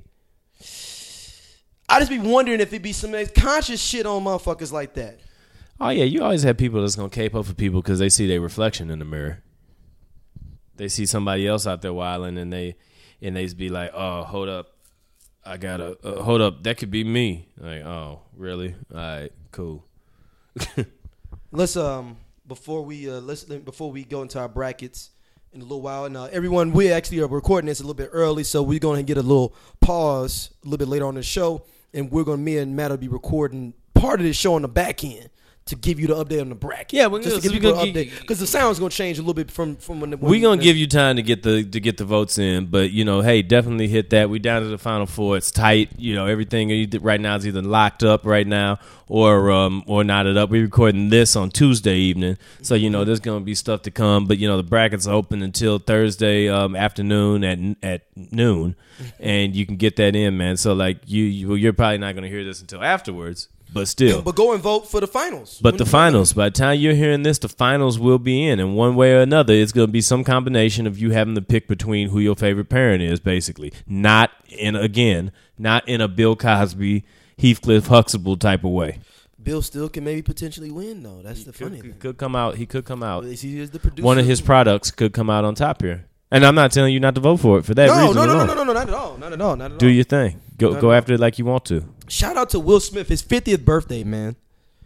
I just be wondering if it be some conscious shit on motherfuckers like that. Oh yeah, you always have people that's gonna cape up for people because they see their reflection in the mirror. They see somebody else out there wilding, and they and they be like, "Oh, hold up, I gotta uh, hold up. That could be me." Like, oh, really? All right, cool. Let's um before we uh let's before we go into our brackets in a little while, and uh, everyone, we actually are recording this a little bit early, so we're gonna get a little pause a little bit later on in the show, and we're gonna me and Matt will be recording part of this show on the back end to give you the update on the bracket. Yeah, we're just gonna- to give so we people gonna an gi- update because the sound's gonna change a little bit from from when. The, when We're gonna the- give you time to get the to get the votes in, but you know, hey, definitely hit that. We down to the final four. It's tight. You know, everything right now is either locked up right now or um or knotted up. We're recording this on Tuesday evening, so you know there's gonna be stuff to come. But you know, the brackets are open until Thursday um, afternoon at at noon, and you can get that in, man. So like you, you well, you're probably not gonna hear this until afterwards, but still. But go and vote for the finals. But When the you- finals, by the time you're hearing this, the finals will be in. And one way or another, it's going to be some combination of you having to pick between who your favorite parent is, basically. Not in, again, not in a Bill Cosby, Heathcliff Huxtable type of way. Bill still can maybe potentially win though. That's the funny Could, thing. could come out. He could come out. Well, he is the producer. One of his products could come out on top here. And I'm not telling you not to vote for it for that no, reason no, no, alone. no, no, no, not at all, not at all, not at Do all. your thing. Go Not go at all. after it like you want to. Shout out to Will Smith, his fiftieth birthday, man.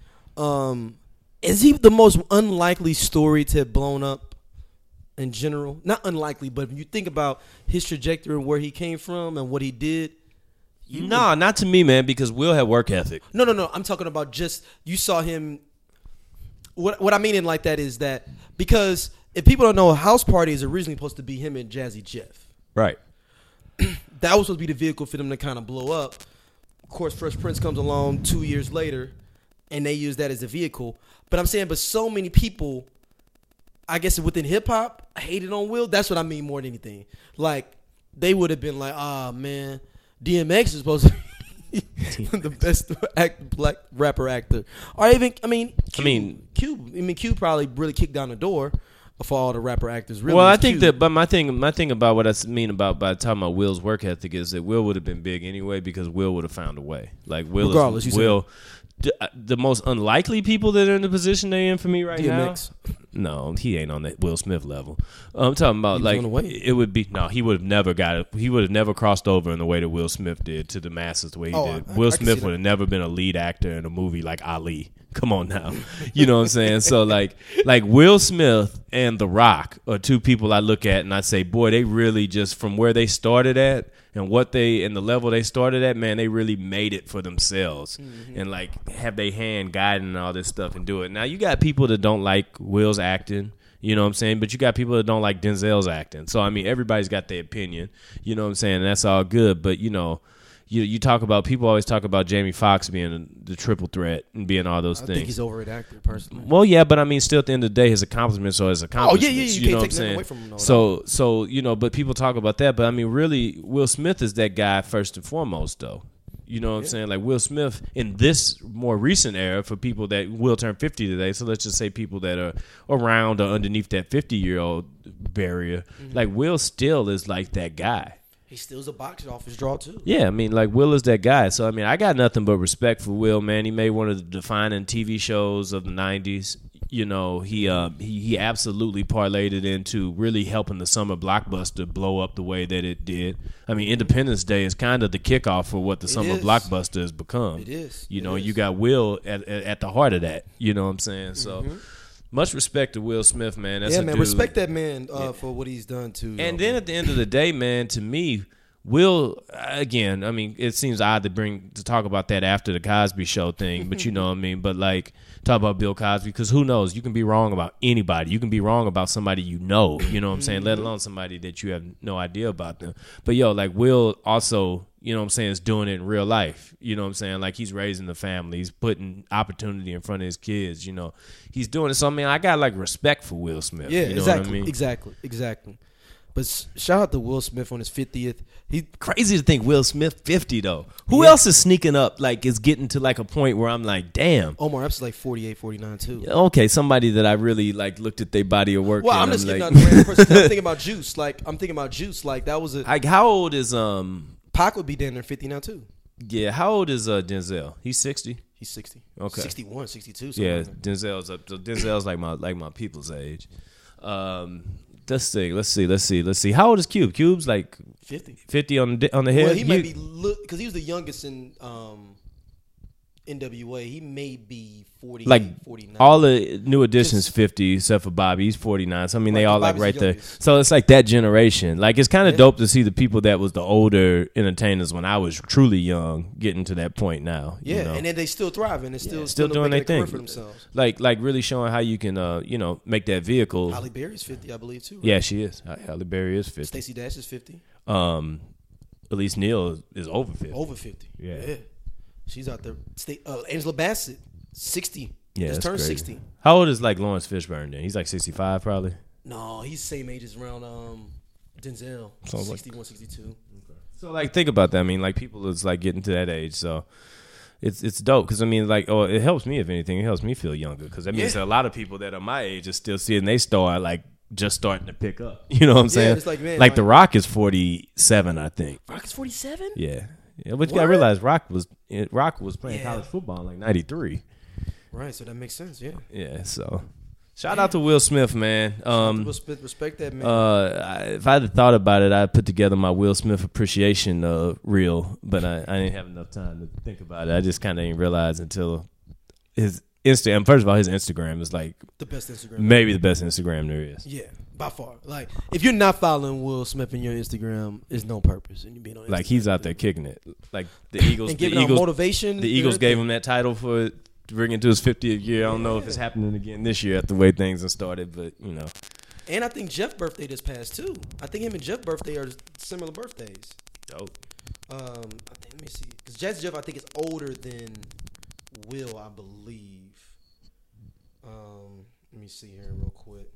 Um, is he the most unlikely story to have blown up in general? Not unlikely, but when you think about his trajectory and where he came from and what he did. You No, not to me, man, because Will had work ethic. No, no, no. I'm talking about just you saw him. What what I mean in like that is that because if people don't know, House Party is originally supposed to be him and Jazzy Jeff. Right. That was supposed to be the vehicle for them to kind of blow up. Of course, Fresh Prince comes along two years later, and they use that as a vehicle. But I'm saying, but so many people, I guess within hip hop, hated on Will. That's what I mean more than anything. Like they would have been like, ah, man, D M X is supposed to be the best act, black rapper actor, or even I mean, Cube, I mean- Cube. I mean, Cube probably really kicked down the door for all the rapper actors. Really, Well, I was think Cube. that, but my thing, my thing about what I s- mean about by talking about Will's work ethic is that Will would have been big anyway because Will would have found a way. Like Will, Regardless, you is, said- Will, the, uh, the most unlikely people that are in the position they're in for me right D M X. now. No, he ain't on that Will Smith level. I'm talking about He was like on the way. it would be. No, he would have never got it. He would have never crossed over in the way that Will Smith did to the masses the way he Oh, did. I- Will I can see Smith that. would have never been a lead actor in a movie like Ali. Come on now, you know what I'm saying? So like, like Will Smith and The Rock are two people I look at and I say, boy, they really just from where they started at and what they and the level they started at, man, they really made it for themselves Mm-hmm. and like have their hand guiding all this stuff and do it. Now you got people that don't like Will's acting. You know what I'm saying? But you got people that don't like Denzel's acting. So, I mean, everybody's got their opinion. You know what I'm saying? And that's all good. But, you know, you you talk about, people always talk about Jamie Foxx being the triple threat and being all those I things. think he's overrated actor personally. Well, yeah, but I mean, still at the end of the day, his accomplishments are his accomplishments. Oh, yeah, you you know can't what take I'm nothing saying? away from him, no so, so you know, but people talk about that. But I mean, really, Will Smith is that guy first and foremost, though. You know what I'm saying? Like Will Smith in this more recent era for people that will turn fifty today. So let's just say people that are around or underneath that fifty year old barrier. Mm-hmm. Like Will still is like that guy. He still's a box office draw too. Yeah, I mean, like Will is that guy. So I mean, I got nothing but respect for Will, man. He made one of the defining T V shows of the nineties. You know, he uh, he he absolutely parlayed it into really helping the summer blockbuster blow up the way that it did. I mean, Independence Day is kind of the kickoff for what the It summer is. blockbuster has become. It is. You It know, is. you got Will at, at at the heart of that. You know what I'm saying? So. Much respect to Will Smith, man. That's yeah, a man. dude. Respect that man uh, for what he's done too. And though, then man. at the end of the day, man, to me, Will again. I mean, it seems odd to bring to talk about that after the Cosby Show thing, but you know what I mean. But like, talk about Bill Cosby because who knows? You can be wrong about anybody. You can be wrong about somebody you know. You know what I'm saying? Let alone somebody that you have no idea about them. But yo, like Will also, you know what I'm saying, is doing it in real life. You know what I'm saying? Like he's raising the family. He's putting opportunity in front of his kids. You know, he's doing it. So I mean, I got like respect for Will Smith. yeah, you know exactly, what I mean? exactly, exactly. But s- shout out to Will Smith on his fiftieth. He Crazy to think Will Smith fifty though. Who Yeah. else is sneaking up like is getting to like a point where I'm like, damn. Omar Epps is like forty-eight, forty-nine too. Okay, somebody that I really like looked at their body of work. Well, and I'm just like, getting out the random person. I'm thinking about Juice. Like I'm thinking about Juice. Like that was a like how old is um Pac would be down there fifty now too. yeah, how old is uh Denzel? He's sixty? He's sixty. Okay. sixty-one, sixty-two. something Yeah, like that. Denzel's up so Denzel's like my like my people's age. Um let's see, let's see, let's see, let's see. How old is Cube? Cube's like fifty. fifty on the on the head. Well, he You- might be look because he was the youngest in um N W A, he may be forty, Like forty-nine. all the new additions Just- fifty, except for Bobby. He's forty-nine. So I mean, they Right, all like Bobby's right the there. youngest. So it's like that generation. Like it's kind of Yeah. dope to see the people that was the older entertainers when I was truly young getting to that point now. Yeah, you know? and then they still thriving and still Yeah, still doing making their a career thing for themselves. like like really showing how you can uh you know make that vehicle. Holly Berry's fifty, I believe, too. Right? Yeah, she is. Halle Berry is fifty. Stacey Dash is fifty, Um, Elise Neal is over fifty. over fifty. Yeah. She's out there. Sta- uh, Angela Bassett, sixty. Yeah, just that's turned crazy. sixty. How old is like Lawrence Fishburne then? He's like sixty-five probably. No, he's same age as around um, Denzel, Sounds like- sixty-one, sixty-two. So like think about that. I mean, like people is like getting to that age, so it's it's dope because I mean, like, oh, it helps me if anything. It helps me feel younger because I mean, Yeah. it's a lot of people that are my age are still seeing they start like just starting to pick up. You know what I'm saying? it's like, man, like like- The Rock is forty-seven, I think. Rock is forty-seven? Yeah, yeah. But you gotta What? realize Rock was Rock was playing Yeah. college football in like ninety-three. Right, so that makes sense, yeah. Yeah, so shout out to Will Smith, man. Um, respect, respect that, man. Uh, I, if I had thought about it, I'd put together my Will Smith appreciation uh, reel, but I, I didn't have enough time to think about it. I just kind of didn't realize until his Instagram. First of all, his Instagram is like the best Instagram. maybe the best Instagram there is. Yeah, by far. Like, if you're not following Will Smith in your Instagram, it's no purpose in you being on Instagram. Like he's out there kicking it. Like the Eagles, and the giving out Eagles, motivation. the Eagles gave him that title for bringing to his fiftieth year. I don't know if it's happening again this year after the way things have started, but you know. And I think Jeff's birthday just passed too. I think him and Jeff's birthday are similar birthdays. Dope. Um, I think, let me see, because Jazzy Jeff I think is older than Will, I believe. Um, let me see here real quick.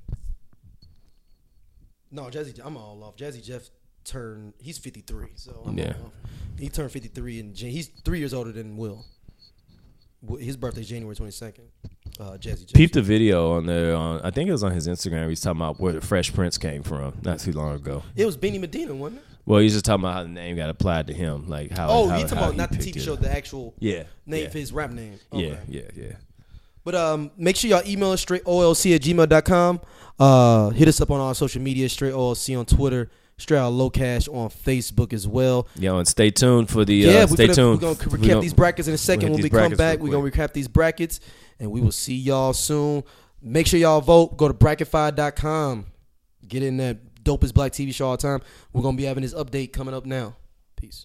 No, Jazzy, I'm all off. Jazzy Jeff turned. He's fifty-three, so I'm Yeah. all off. He turned fifty-three, and he's three years older than Will. His birthday's January twenty-second. Uh, Jazzy Jeff. Peep the video on there. On I think it was on his Instagram. He's talking about where the Fresh Prince came from, not too long ago. It was Benny Medina, wasn't it? Well, he's just talking about how the name got applied to him, like how. Oh, how, he talking how about he not the picked T V it. show, the actual Yeah, name yeah. for his rap name. Yeah, Okay. yeah, yeah. But um, make sure y'all email us straight O L C at gmail dot com. Uh, hit us up on our social media, straight O L C on Twitter, straight out Low Cash on Facebook as well. Yo, and stay tuned for the. Uh, yeah, stay we're tuned. gonna recap We gonna- these brackets in a second. we'll When hit we these come brackets back, real we're gonna quick. recap these brackets, and we will see y'all soon. Make sure y'all vote. Go to bracket five dot com. Get in that dopest black T V show all the time. We're gonna be having this update coming up now. Peace.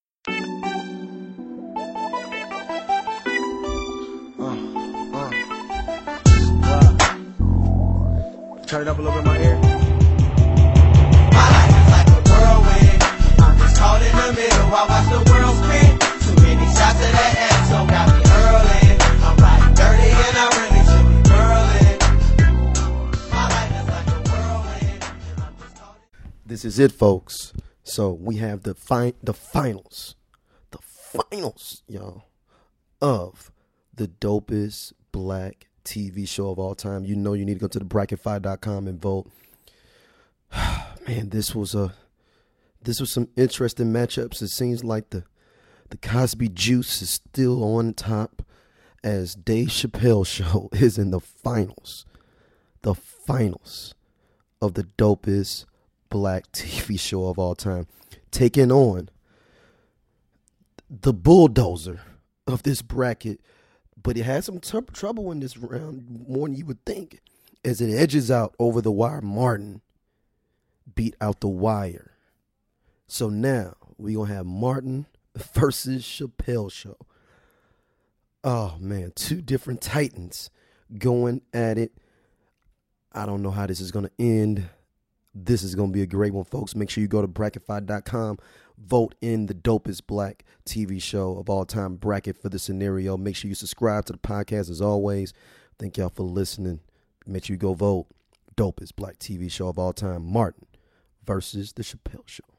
Turn it up a little bit in my ear. My life is like a whirlwind. I'm just caught in the middle. I watch the world spin. Too many shots of that ass, so got me hurling. I'm riding dirty and I really should be whirling. My life is like a whirlwind. I'm just caught in- This is it, folks. So we have the fi- the finals, the finals, y'all, of the dopest black T V show of all time. You know you need to go to the bracket five dot com and vote. Man, this was a this was some interesting matchups. It seems like the the Cosby juice is still on top as Dave Chappelle show is in the finals. The finals of the dopest black T V show of all time, taking on the bulldozer of this bracket. But it had some t- trouble in this round, more than you would think, as it edges out over the wire. Martin beat out the wire. So now we're going to have Martin versus Chappelle show. Oh, man, two different titans going at it. I don't know how this is going to end. This is going to be a great one, folks. Make sure you go to bracket five dot com. Vote in the dopest black T V show of all time bracket for the scenario. Make sure you subscribe to the podcast as always. Thank y'all for listening. Make sure you go vote. Dopest black T V show of all time. Martin versus the Chappelle show.